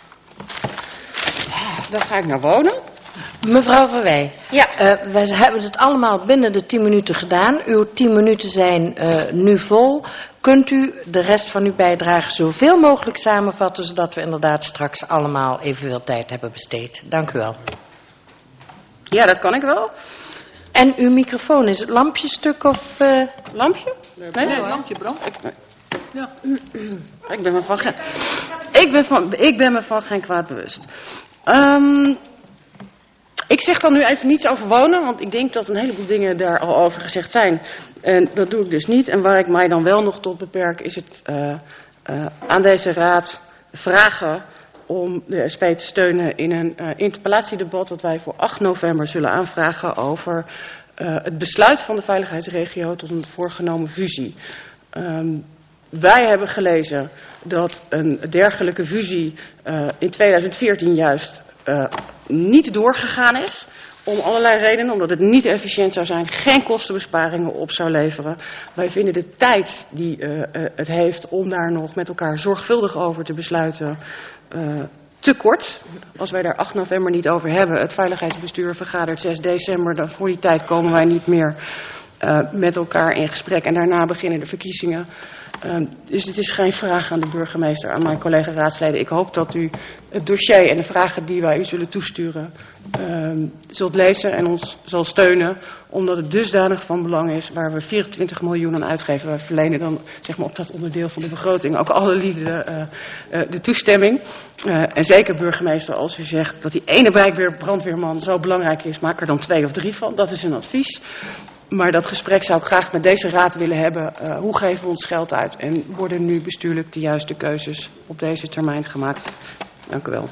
Dan ga ik naar wonen. Mevrouw Van Wij, Ja. uh, wij hebben het allemaal binnen de tien minuten gedaan. Uw tien minuten zijn uh, nu vol. Kunt u de rest van uw bijdrage zoveel mogelijk samenvatten, zodat we inderdaad straks allemaal evenveel tijd hebben besteed? Dank u wel. Ja, dat kan ik wel. En uw microfoon, is het lampje stuk of... Uh... Lampje? Nee, nee, het lampje brandt. Ja. Ik ben me van geen, ik ben van, ik ben me van geen kwaad bewust. Um, ik zeg dan nu even niets over wonen, want ik denk dat een heleboel dingen daar al over gezegd zijn. En dat doe ik dus niet. En waar ik mij dan wel nog tot beperk, is het uh, uh, aan deze raad vragen om de S P te steunen in een uh, interpellatiedebat dat wij voor acht november zullen aanvragen over uh, het besluit van de veiligheidsregio tot een voorgenomen fusie. Um, Wij hebben gelezen dat een dergelijke fusie uh, in tweeduizend veertien juist uh, niet doorgegaan is. Om allerlei redenen, omdat het niet efficiënt zou zijn, geen kostenbesparingen op zou leveren. Wij vinden de tijd die uh, uh, het heeft om daar nog met elkaar zorgvuldig over te besluiten uh, te kort. Als wij daar acht november niet over hebben, het veiligheidsbestuur vergadert zes december, dan voor die tijd komen wij niet meer uh, met elkaar in gesprek. En daarna beginnen de verkiezingen. Uh, dus het is geen vraag aan de burgemeester, aan mijn collega raadsleden. Ik hoop dat u het dossier en de vragen die wij u zullen toesturen uh, zult lezen en ons zal steunen. Omdat het dusdanig van belang is waar we vierentwintig miljoen aan uitgeven. Wij verlenen dan zeg maar, op dat onderdeel van de begroting ook alle lieden uh, uh, de toestemming. Uh, en zeker burgemeester, als u zegt dat die ene wijkweer brandweerman zo belangrijk is, maak er dan twee of drie van. Dat is een advies. Maar dat gesprek zou ik graag met deze raad willen hebben. Uh, hoe geven we ons geld uit? En worden nu bestuurlijk de juiste keuzes op deze termijn gemaakt? Dank u wel.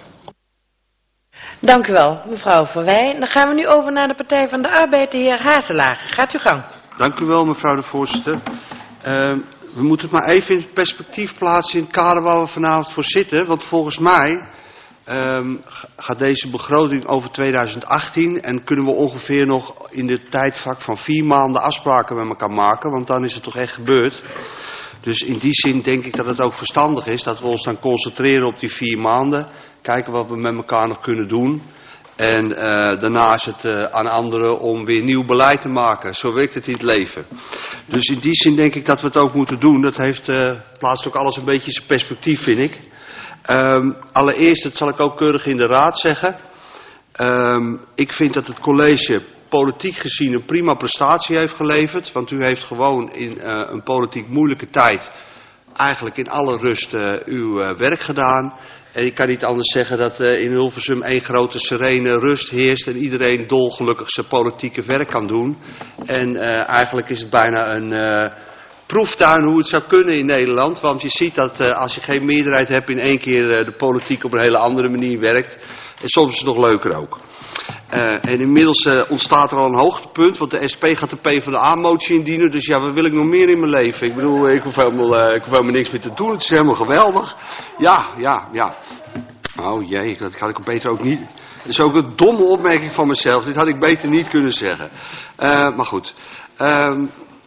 Dank u wel, mevrouw Van Wij. Dan gaan we nu over naar de Partij van de Arbeid, de heer Hazelaar. Gaat uw gang. Dank u wel, mevrouw de voorzitter. Uh, we moeten het maar even in perspectief plaatsen in het kader waar we vanavond voor zitten. Want volgens mij Um, gaat deze begroting over tweeduizend achttien en kunnen we ongeveer nog in de tijdvak van vier maanden afspraken met elkaar maken, want dan is het toch echt gebeurd. Dus in die zin denk ik dat het ook verstandig is dat we ons dan concentreren op die vier maanden, kijken wat we met elkaar nog kunnen doen. En uh, daarna is het uh, aan anderen om weer nieuw beleid te maken. Zo werkt het in het leven. Dus in die zin denk ik dat we het ook moeten doen. Dat heeft, uh, plaatst ook alles een beetje in zijn perspectief, vind ik. Um, allereerst, dat zal ik ook keurig in de raad zeggen. Um, ik vind dat het college politiek gezien een prima prestatie heeft geleverd. Want u heeft gewoon in uh, een politiek moeilijke tijd eigenlijk in alle rust uh, uw uh, werk gedaan. En ik kan niet anders zeggen dat uh, in Hilversum één grote serene rust heerst en iedereen dolgelukkig zijn politieke werk kan doen. En uh, eigenlijk is het bijna een uh, proeftuin hoe het zou kunnen in Nederland. Want je ziet dat uh, als je geen meerderheid hebt in één keer uh, de politiek op een hele andere manier werkt. En soms is het nog leuker ook. Uh, en inmiddels uh, ontstaat er al een hoogtepunt, want de S P gaat de PvdA-motie indienen. Dus ja, wat wil ik nog meer in mijn leven? Ik bedoel, ik hoef helemaal, uh, ik hoef helemaal niks meer te doen. Het is helemaal geweldig. Ja, ja, ja. Oh jee, dat had ik beter ook niet. Dat is ook een domme opmerking van mezelf. Dit had ik beter niet kunnen zeggen. Uh, maar goed. Um,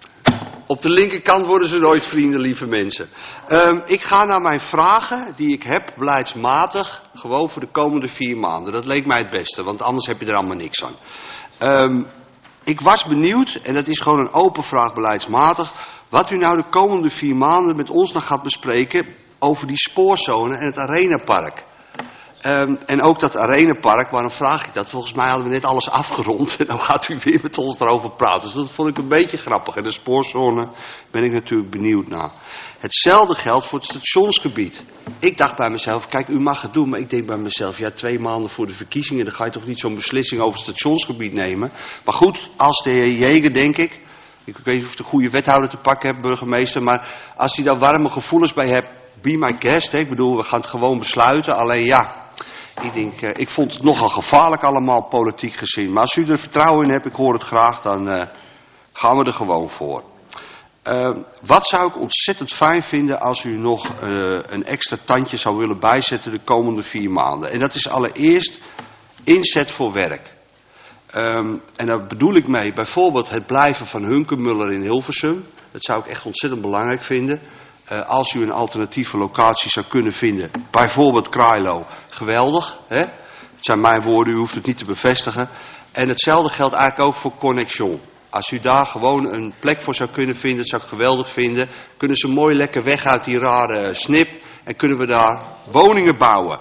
op de linkerkant worden ze nooit vrienden, lieve mensen. Um, ik ga naar mijn vragen die ik heb, beleidsmatig, gewoon voor de komende vier maanden. Dat leek mij het beste, want anders heb je er allemaal niks aan. Um, ik was benieuwd, en dat is gewoon een open vraag beleidsmatig, wat u nou de komende vier maanden met ons nog gaat bespreken over die spoorzone en het arenapark. Um, en ook dat arenapark, waarom vraag ik dat? Volgens mij hadden we net alles afgerond en dan gaat u weer met ons erover praten. Dus dat vond ik een beetje grappig. En de spoorzone ben ik natuurlijk benieuwd naar. Hetzelfde geldt voor het stationsgebied. Ik dacht bij mezelf, kijk, u mag het doen, maar ik denk bij mezelf, ja, twee maanden voor de verkiezingen, dan ga je toch niet zo'n beslissing over het stationsgebied nemen. Maar goed, als de heer Jeger, denk ik, ik weet niet of ik de goede wethouder te pakken heb, burgemeester, maar als hij daar warme gevoelens bij hebt, be my guest, hè. Ik bedoel, we gaan het gewoon besluiten, alleen ja... Ik denk, uh, ik vond het nogal gevaarlijk allemaal politiek gezien. Maar als u er vertrouwen in hebt, ik hoor het graag, dan uh, gaan we er gewoon voor. Uh, wat zou ik ontzettend fijn vinden als u nog uh, een extra tandje zou willen bijzetten de komende vier maanden. En dat is allereerst inzet voor werk. Um, en daar bedoel ik mee bijvoorbeeld het blijven van Hunkemuller in Hilversum. Dat zou ik echt ontzettend belangrijk vinden. Uh, als u een alternatieve locatie zou kunnen vinden, bijvoorbeeld Krailo, geweldig. Hè? Het zijn mijn woorden, u hoeft het niet te bevestigen. En hetzelfde geldt eigenlijk ook voor Connexion. Als u daar gewoon een plek voor zou kunnen vinden, dat zou ik geweldig vinden. Kunnen ze mooi lekker weg uit die rare snip en kunnen we daar woningen bouwen.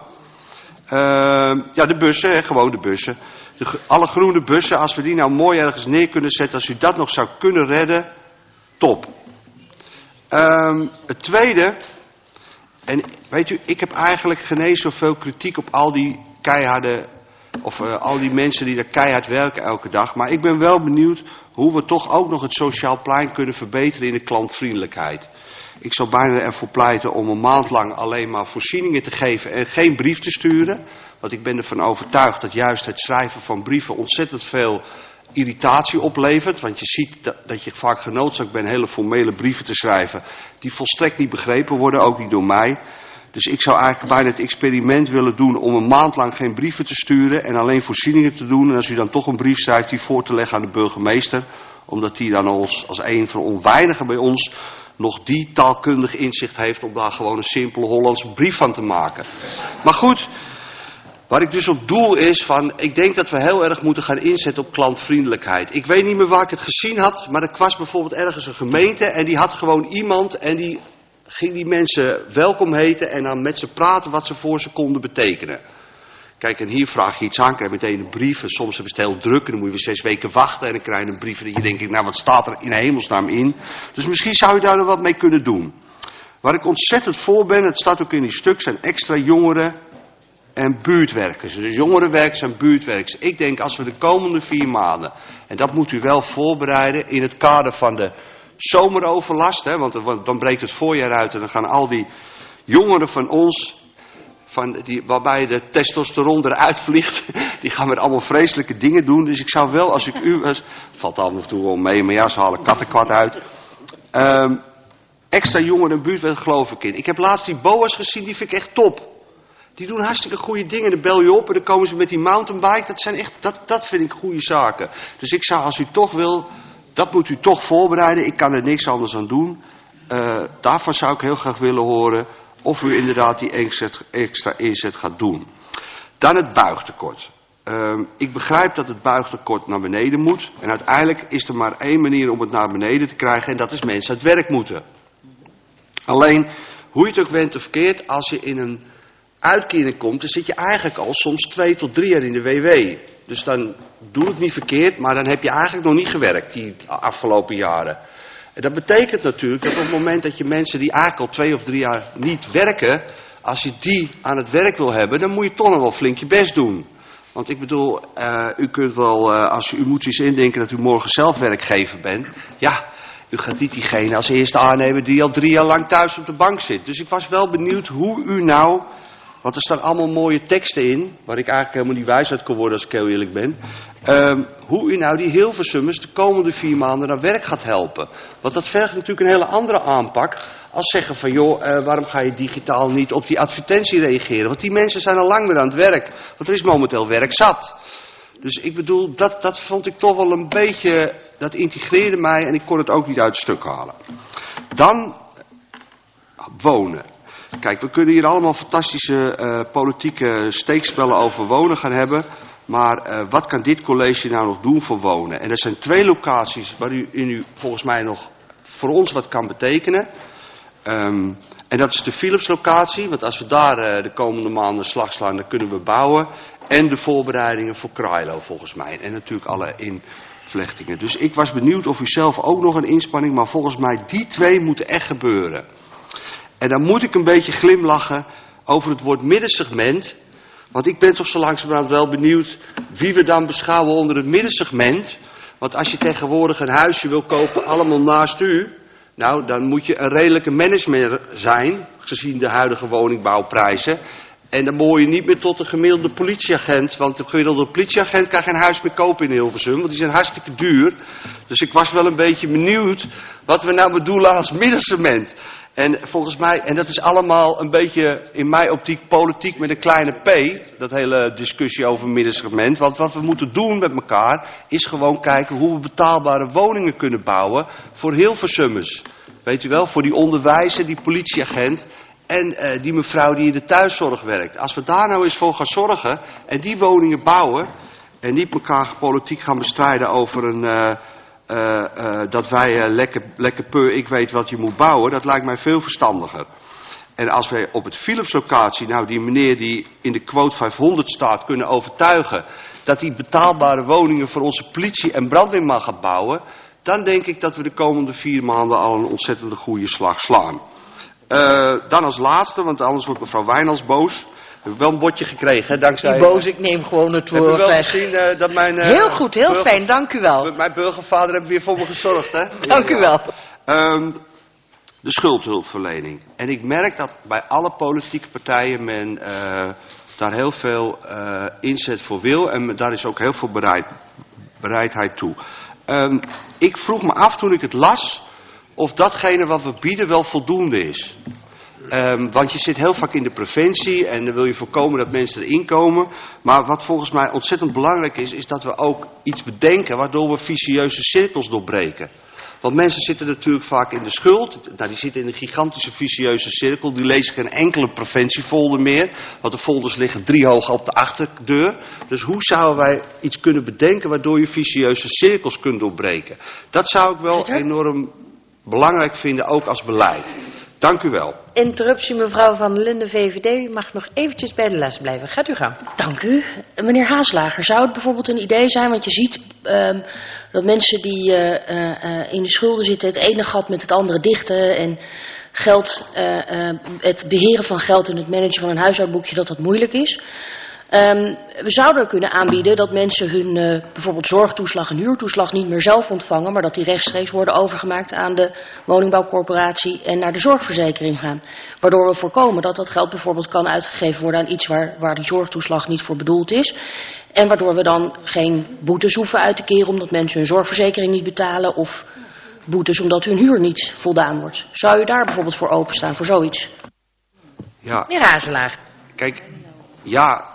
Uh, ja, de bussen, hè? Gewoon de bussen. De, alle groene bussen, als we die nou mooi ergens neer kunnen zetten, als u dat nog zou kunnen redden, top. Um, het tweede, en weet u, ik heb eigenlijk geen eens zoveel kritiek op al die keiharde, of uh, al die mensen die daar keihard werken elke dag. Maar ik ben wel benieuwd hoe we toch ook nog het sociaal plein kunnen verbeteren in de klantvriendelijkheid. Ik zou bijna ervoor pleiten om een maand lang alleen maar voorzieningen te geven en geen brief te sturen. Want ik ben ervan overtuigd dat juist het schrijven van brieven ontzettend veel irritatie oplevert, want je ziet dat, dat je vaak genoodzaakt bent hele formele brieven te schrijven, die volstrekt niet begrepen worden, ook niet door mij. Dus ik zou eigenlijk bijna het experiment willen doen om een maand lang geen brieven te sturen en alleen voorzieningen te doen. En als u dan toch een brief schrijft, die voor te leggen aan de burgemeester, omdat die dan als, als een van onweinigen bij ons nog die taalkundig inzicht heeft om daar gewoon een simpele Hollandse brief van te maken. Maar goed, waar ik dus op doel is van, ik denk dat we heel erg moeten gaan inzetten op klantvriendelijkheid. Ik weet niet meer waar ik het gezien had, maar er was bijvoorbeeld ergens een gemeente en die had gewoon iemand en die ging die mensen welkom heten en dan met ze praten wat ze voor ze konden betekenen. Kijk, en hier vraag je iets aan, krijg je meteen een brief en soms is het heel druk en dan moet je weer zes weken wachten en dan krijg je een brief en dan denk ik, nou wat staat er in hemelsnaam in? Dus misschien zou je daar er wat mee kunnen doen. Waar ik ontzettend voor ben, het staat ook in die stuk, zijn extra jongeren en buurtwerkers. Dus jongerenwerkers en buurtwerkers. Ik denk als we de komende vier maanden, en dat moet u wel voorbereiden in het kader van de zomeroverlast, hè, want dan breekt het voorjaar uit en dan gaan al die jongeren van ons, van die, waarbij de testosteron eruit vliegt, die gaan weer allemaal vreselijke dingen doen. Dus ik zou wel, als ik u was, valt af en toe wel mee, maar ja, ze halen kattenkwad uit. Um, extra jongeren en buurtwerkers geloof ik in. Ik heb laatst die boa's gezien, die vind ik echt top. Die doen hartstikke goede dingen. Dan bel je op en dan komen ze met die mountainbike. Dat zijn echt, dat, dat vind ik goede zaken. Dus ik zou, als u toch wil, dat moet u toch voorbereiden. Ik kan er niks anders aan doen. Uh, daarvan zou ik heel graag willen horen of u inderdaad die extra, extra inzet gaat doen. Dan het buigtekort. Uh, ik begrijp dat het buigtekort naar beneden moet. En uiteindelijk is er maar één manier om het naar beneden te krijgen. En dat is mensen uit werk moeten. Alleen, hoe je het ook went of verkeerd, als je in een uitkering komt, dan zit je eigenlijk al soms twee tot drie jaar in de W W. Dus dan doe het niet verkeerd, maar dan heb je eigenlijk nog niet gewerkt die afgelopen jaren. En dat betekent natuurlijk dat op het moment dat je mensen die eigenlijk al twee of drie jaar niet werken, als je die aan het werk wil hebben, dan moet je toch nog wel flink je best doen. Want ik bedoel, uh, u kunt wel, uh, als u, u moet eens indenken dat u morgen zelf werkgever bent. Ja, u gaat niet diegene als eerste aannemen die al drie jaar lang thuis op de bank zit. Dus ik was wel benieuwd hoe u nou, want er staan allemaal mooie teksten in, waar ik eigenlijk helemaal niet wijs uit kon worden als ik heel eerlijk ben. Um, hoe u nou die Hilversummers de komende vier maanden naar werk gaat helpen. Want dat vergt natuurlijk een hele andere aanpak. Als zeggen van joh, uh, waarom ga je digitaal niet op die advertentie reageren? Want die mensen zijn al lang weer aan het werk. Want er is momenteel werk zat. Dus ik bedoel, dat, dat vond ik toch wel een beetje, dat integreerde mij en ik kon het ook niet uit het stuk halen. Dan wonen. Kijk, we kunnen hier allemaal fantastische uh, politieke steekspellen over wonen gaan hebben. Maar uh, wat kan dit college nou nog doen voor wonen? En er zijn twee locaties waarin u, u volgens mij nog voor ons wat kan betekenen. Um, en dat is de Philips locatie, want als we daar uh, de komende maanden slag slaan, dan kunnen we bouwen. En de voorbereidingen voor Krailo volgens mij. En natuurlijk alle invlechtingen. Dus ik was benieuwd of u zelf ook nog een inspanning, maar volgens mij die twee moeten echt gebeuren. En dan moet ik een beetje glimlachen over het woord middensegment. Want ik ben toch zo langzamerhand wel benieuwd wie we dan beschouwen onder het middensegment. Want als je tegenwoordig een huisje wil kopen, allemaal naast u. Nou, dan moet je een redelijke manager zijn, gezien de huidige woningbouwprijzen. En dan behoor je niet meer tot de gemiddelde politieagent. Want de gemiddelde politieagent kan geen huis meer kopen in Hilversum, want die zijn hartstikke duur. Dus ik was wel een beetje benieuwd wat we nou bedoelen als middensegment. En volgens mij, en dat is allemaal een beetje in mijn optiek politiek met een kleine p, dat hele discussie over middensegment. Want wat we moeten doen met elkaar is gewoon kijken hoe we betaalbare woningen kunnen bouwen voor Hilversummers. Weet u wel, voor die onderwijzer, die politieagent en uh, die mevrouw die in de thuiszorg werkt. Als we daar nou eens voor gaan zorgen en die woningen bouwen en niet elkaar politiek gaan bestrijden over een... Uh, Uh, uh, dat wij uh, lekker, lekker peur, ik weet wat je moet bouwen, dat lijkt mij veel verstandiger. En als wij op het Philips locatie, nou die meneer die in de quote vijfhonderd staat, kunnen overtuigen dat hij betaalbare woningen voor onze politie en brandweerman gaat bouwen, dan denk ik dat we de komende vier maanden al een ontzettende goede slag slaan. Uh, dan als laatste, want anders wordt mevrouw Wijnals boos. We hebben wel een botje gekregen, hè, dankzij... Die boos, ik neem gewoon het woord. Hebben we wel gezien uh, dat mijn... Uh, heel goed, heel burger, fijn, dank u wel. Mijn burgervader heeft weer voor me gezorgd, hè. Dank u wel. Um, de schuldhulpverlening. En ik merk dat bij alle politieke partijen men uh, daar heel veel uh, inzet voor wil. En daar is ook heel veel bereid, bereidheid toe. Um, ik vroeg me af toen ik het las, of datgene wat we bieden wel voldoende is. Um, want je zit heel vaak in de preventie en dan wil je voorkomen dat mensen erin komen. Maar wat volgens mij ontzettend belangrijk is, is dat we ook iets bedenken waardoor we vicieuze cirkels doorbreken. Want mensen zitten natuurlijk vaak in de schuld. Nou, die zitten in een gigantische vicieuze cirkel. Die lezen geen enkele preventiefolder meer. Want de folders liggen driehoog op de achterdeur. Dus hoe zouden wij iets kunnen bedenken waardoor je vicieuze cirkels kunt doorbreken? Dat zou ik wel enorm belangrijk vinden, ook als beleid. Dank u wel. Interruptie mevrouw Van der Linden, V V D. U mag nog eventjes bij de les blijven. Gaat u gang. Dank u. Meneer Haaslager, zou het bijvoorbeeld een idee zijn, want je ziet um, dat mensen die uh, uh, in de schulden zitten het ene gat met het andere dichten en geld, uh, uh, het beheren van geld en het managen van een huishoudboekje, dat dat moeilijk is. Um, we zouden kunnen aanbieden dat mensen hun uh, bijvoorbeeld zorgtoeslag en huurtoeslag niet meer zelf ontvangen, maar dat die rechtstreeks worden overgemaakt aan de woningbouwcorporatie en naar de zorgverzekering gaan. Waardoor we voorkomen dat dat geld bijvoorbeeld kan uitgegeven worden aan iets waar, waar die zorgtoeslag niet voor bedoeld is. En waardoor we dan geen boetes hoeven uit te keren omdat mensen hun zorgverzekering niet betalen of boetes omdat hun huur niet voldaan wordt. Zou u daar bijvoorbeeld voor openstaan, voor zoiets? Ja. Meneer Hazelaar. Kijk, ja...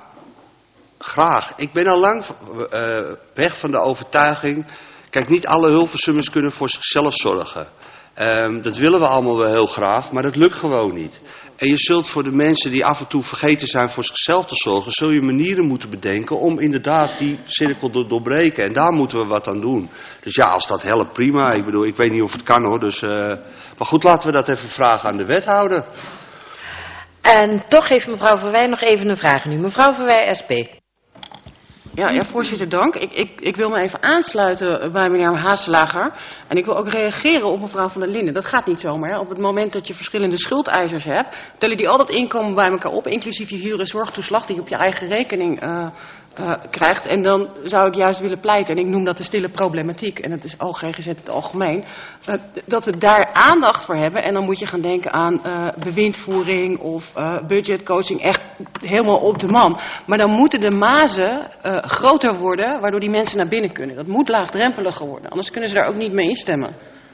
Graag. Ik ben al lang uh, weg van de overtuiging. Kijk, niet alle Hilversummers kunnen voor zichzelf zorgen. Um, dat willen we allemaal wel heel graag, maar dat lukt gewoon niet. En je zult voor de mensen die af en toe vergeten zijn voor zichzelf te zorgen, zul je manieren moeten bedenken om inderdaad die cirkel te doorbreken. En daar moeten we wat aan doen. Dus ja, als dat helpt, prima. Ik bedoel, ik weet niet of het kan hoor. Dus, uh, maar goed, laten we dat even vragen aan de wethouder. En toch heeft mevrouw Verwij nog even een vraag nu. Mevrouw Verwij, S P. Ja, ja, voorzitter, dank. Ik, ik, ik wil me even aansluiten bij meneer Haselager. En ik wil ook reageren op mevrouw Van der Linden. Dat gaat niet zomaar. Hè. Op het moment dat je verschillende schuldeisers hebt, tellen die al dat inkomen bij elkaar op, inclusief je huur- en zorgtoeslag die je op je eigen rekening uh, uh, krijgt. En dan zou ik juist willen pleiten, en ik noem dat de stille problematiek, en dat is O G G Z in het algemeen, uh, dat we daar aandacht voor hebben. En dan moet je gaan denken aan uh, bewindvoering of uh, budgetcoaching, echt helemaal op de man. Maar dan moeten de mazen uh, groter worden, waardoor die mensen naar binnen kunnen. Dat moet laagdrempeliger worden, anders kunnen ze daar ook niet mee instemmen.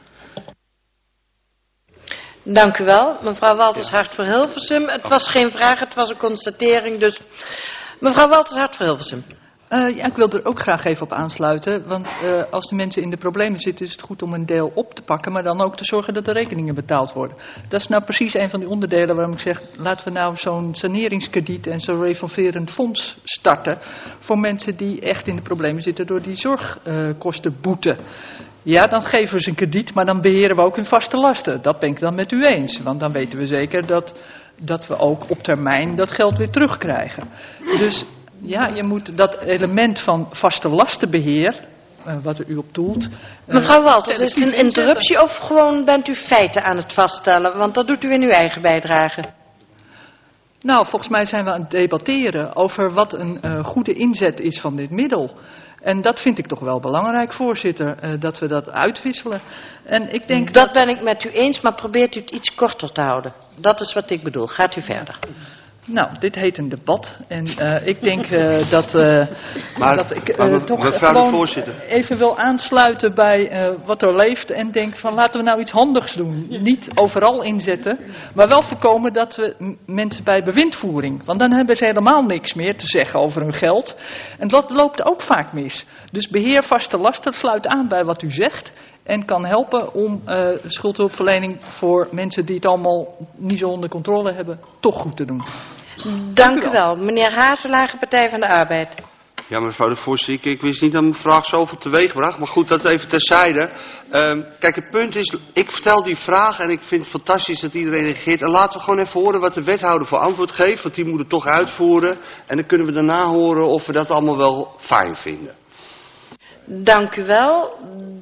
Dank u wel. Mevrouw Walters Hart voor Hilversum. Het was geen vraag, het was een constatering. Dus mevrouw Walters Hart voor Hilversum. Uh, ja, ik wil er ook graag even op aansluiten. Want uh, als de mensen in de problemen zitten, is het goed om een deel op te pakken. Maar dan ook te zorgen dat de rekeningen betaald worden. Dat is nou precies een van die onderdelen waarom ik zeg, laten we nou zo'n saneringskrediet en zo'n revolverend fonds starten. Voor mensen die echt in de problemen zitten door die zorgkostenboete. Ja, dan geven we ze een krediet, maar dan beheren we ook hun vaste lasten. Dat ben ik dan met u eens. Want dan weten we zeker dat, dat we ook op termijn dat geld weer terugkrijgen. Dus ja, je moet dat element van vaste lastenbeheer, uh, wat u op doelt. Uh, Mevrouw Walters, is het een interruptie of gewoon bent u feiten aan het vaststellen? Want dat doet u in uw eigen bijdrage. Nou, volgens mij zijn we aan het debatteren over wat een uh, goede inzet is van dit middel. En dat vind ik toch wel belangrijk, voorzitter, uh, dat we dat uitwisselen. En ik denk dat, dat ben ik met u eens, maar probeert u het iets korter te houden. Dat is wat ik bedoel. Gaat u verder. Nou, dit heet een debat. En uh, ik denk uh, dat, uh, maar, dat ik uh, maar, toch mevrouw de voorzitter even wil aansluiten bij uh, wat er leeft. En denk van laten we nou iets handigs doen. Niet overal inzetten, maar wel voorkomen dat we m- mensen bij bewindvoering. Want dan hebben ze helemaal niks meer te zeggen over hun geld. En dat loopt ook vaak mis. Dus beheer vaste lasten, sluit aan bij wat u zegt. En kan helpen om uh, schuldhulpverlening voor mensen die het allemaal niet zo onder controle hebben, toch goed te doen. Dank, Dank u wel. Meneer Haselager, Partij van de Arbeid. Ja, mevrouw de voorzitter, ik wist niet dat mijn vraag zoveel teweeg bracht. Maar goed, dat even terzijde. Um, kijk, het punt is, ik vertel die vraag en ik vind het fantastisch dat iedereen reageert. En laten we gewoon even horen wat de wethouder voor antwoord geeft. Want die moet het toch uitvoeren. En dan kunnen we daarna horen of we dat allemaal wel fijn vinden. Dank u wel.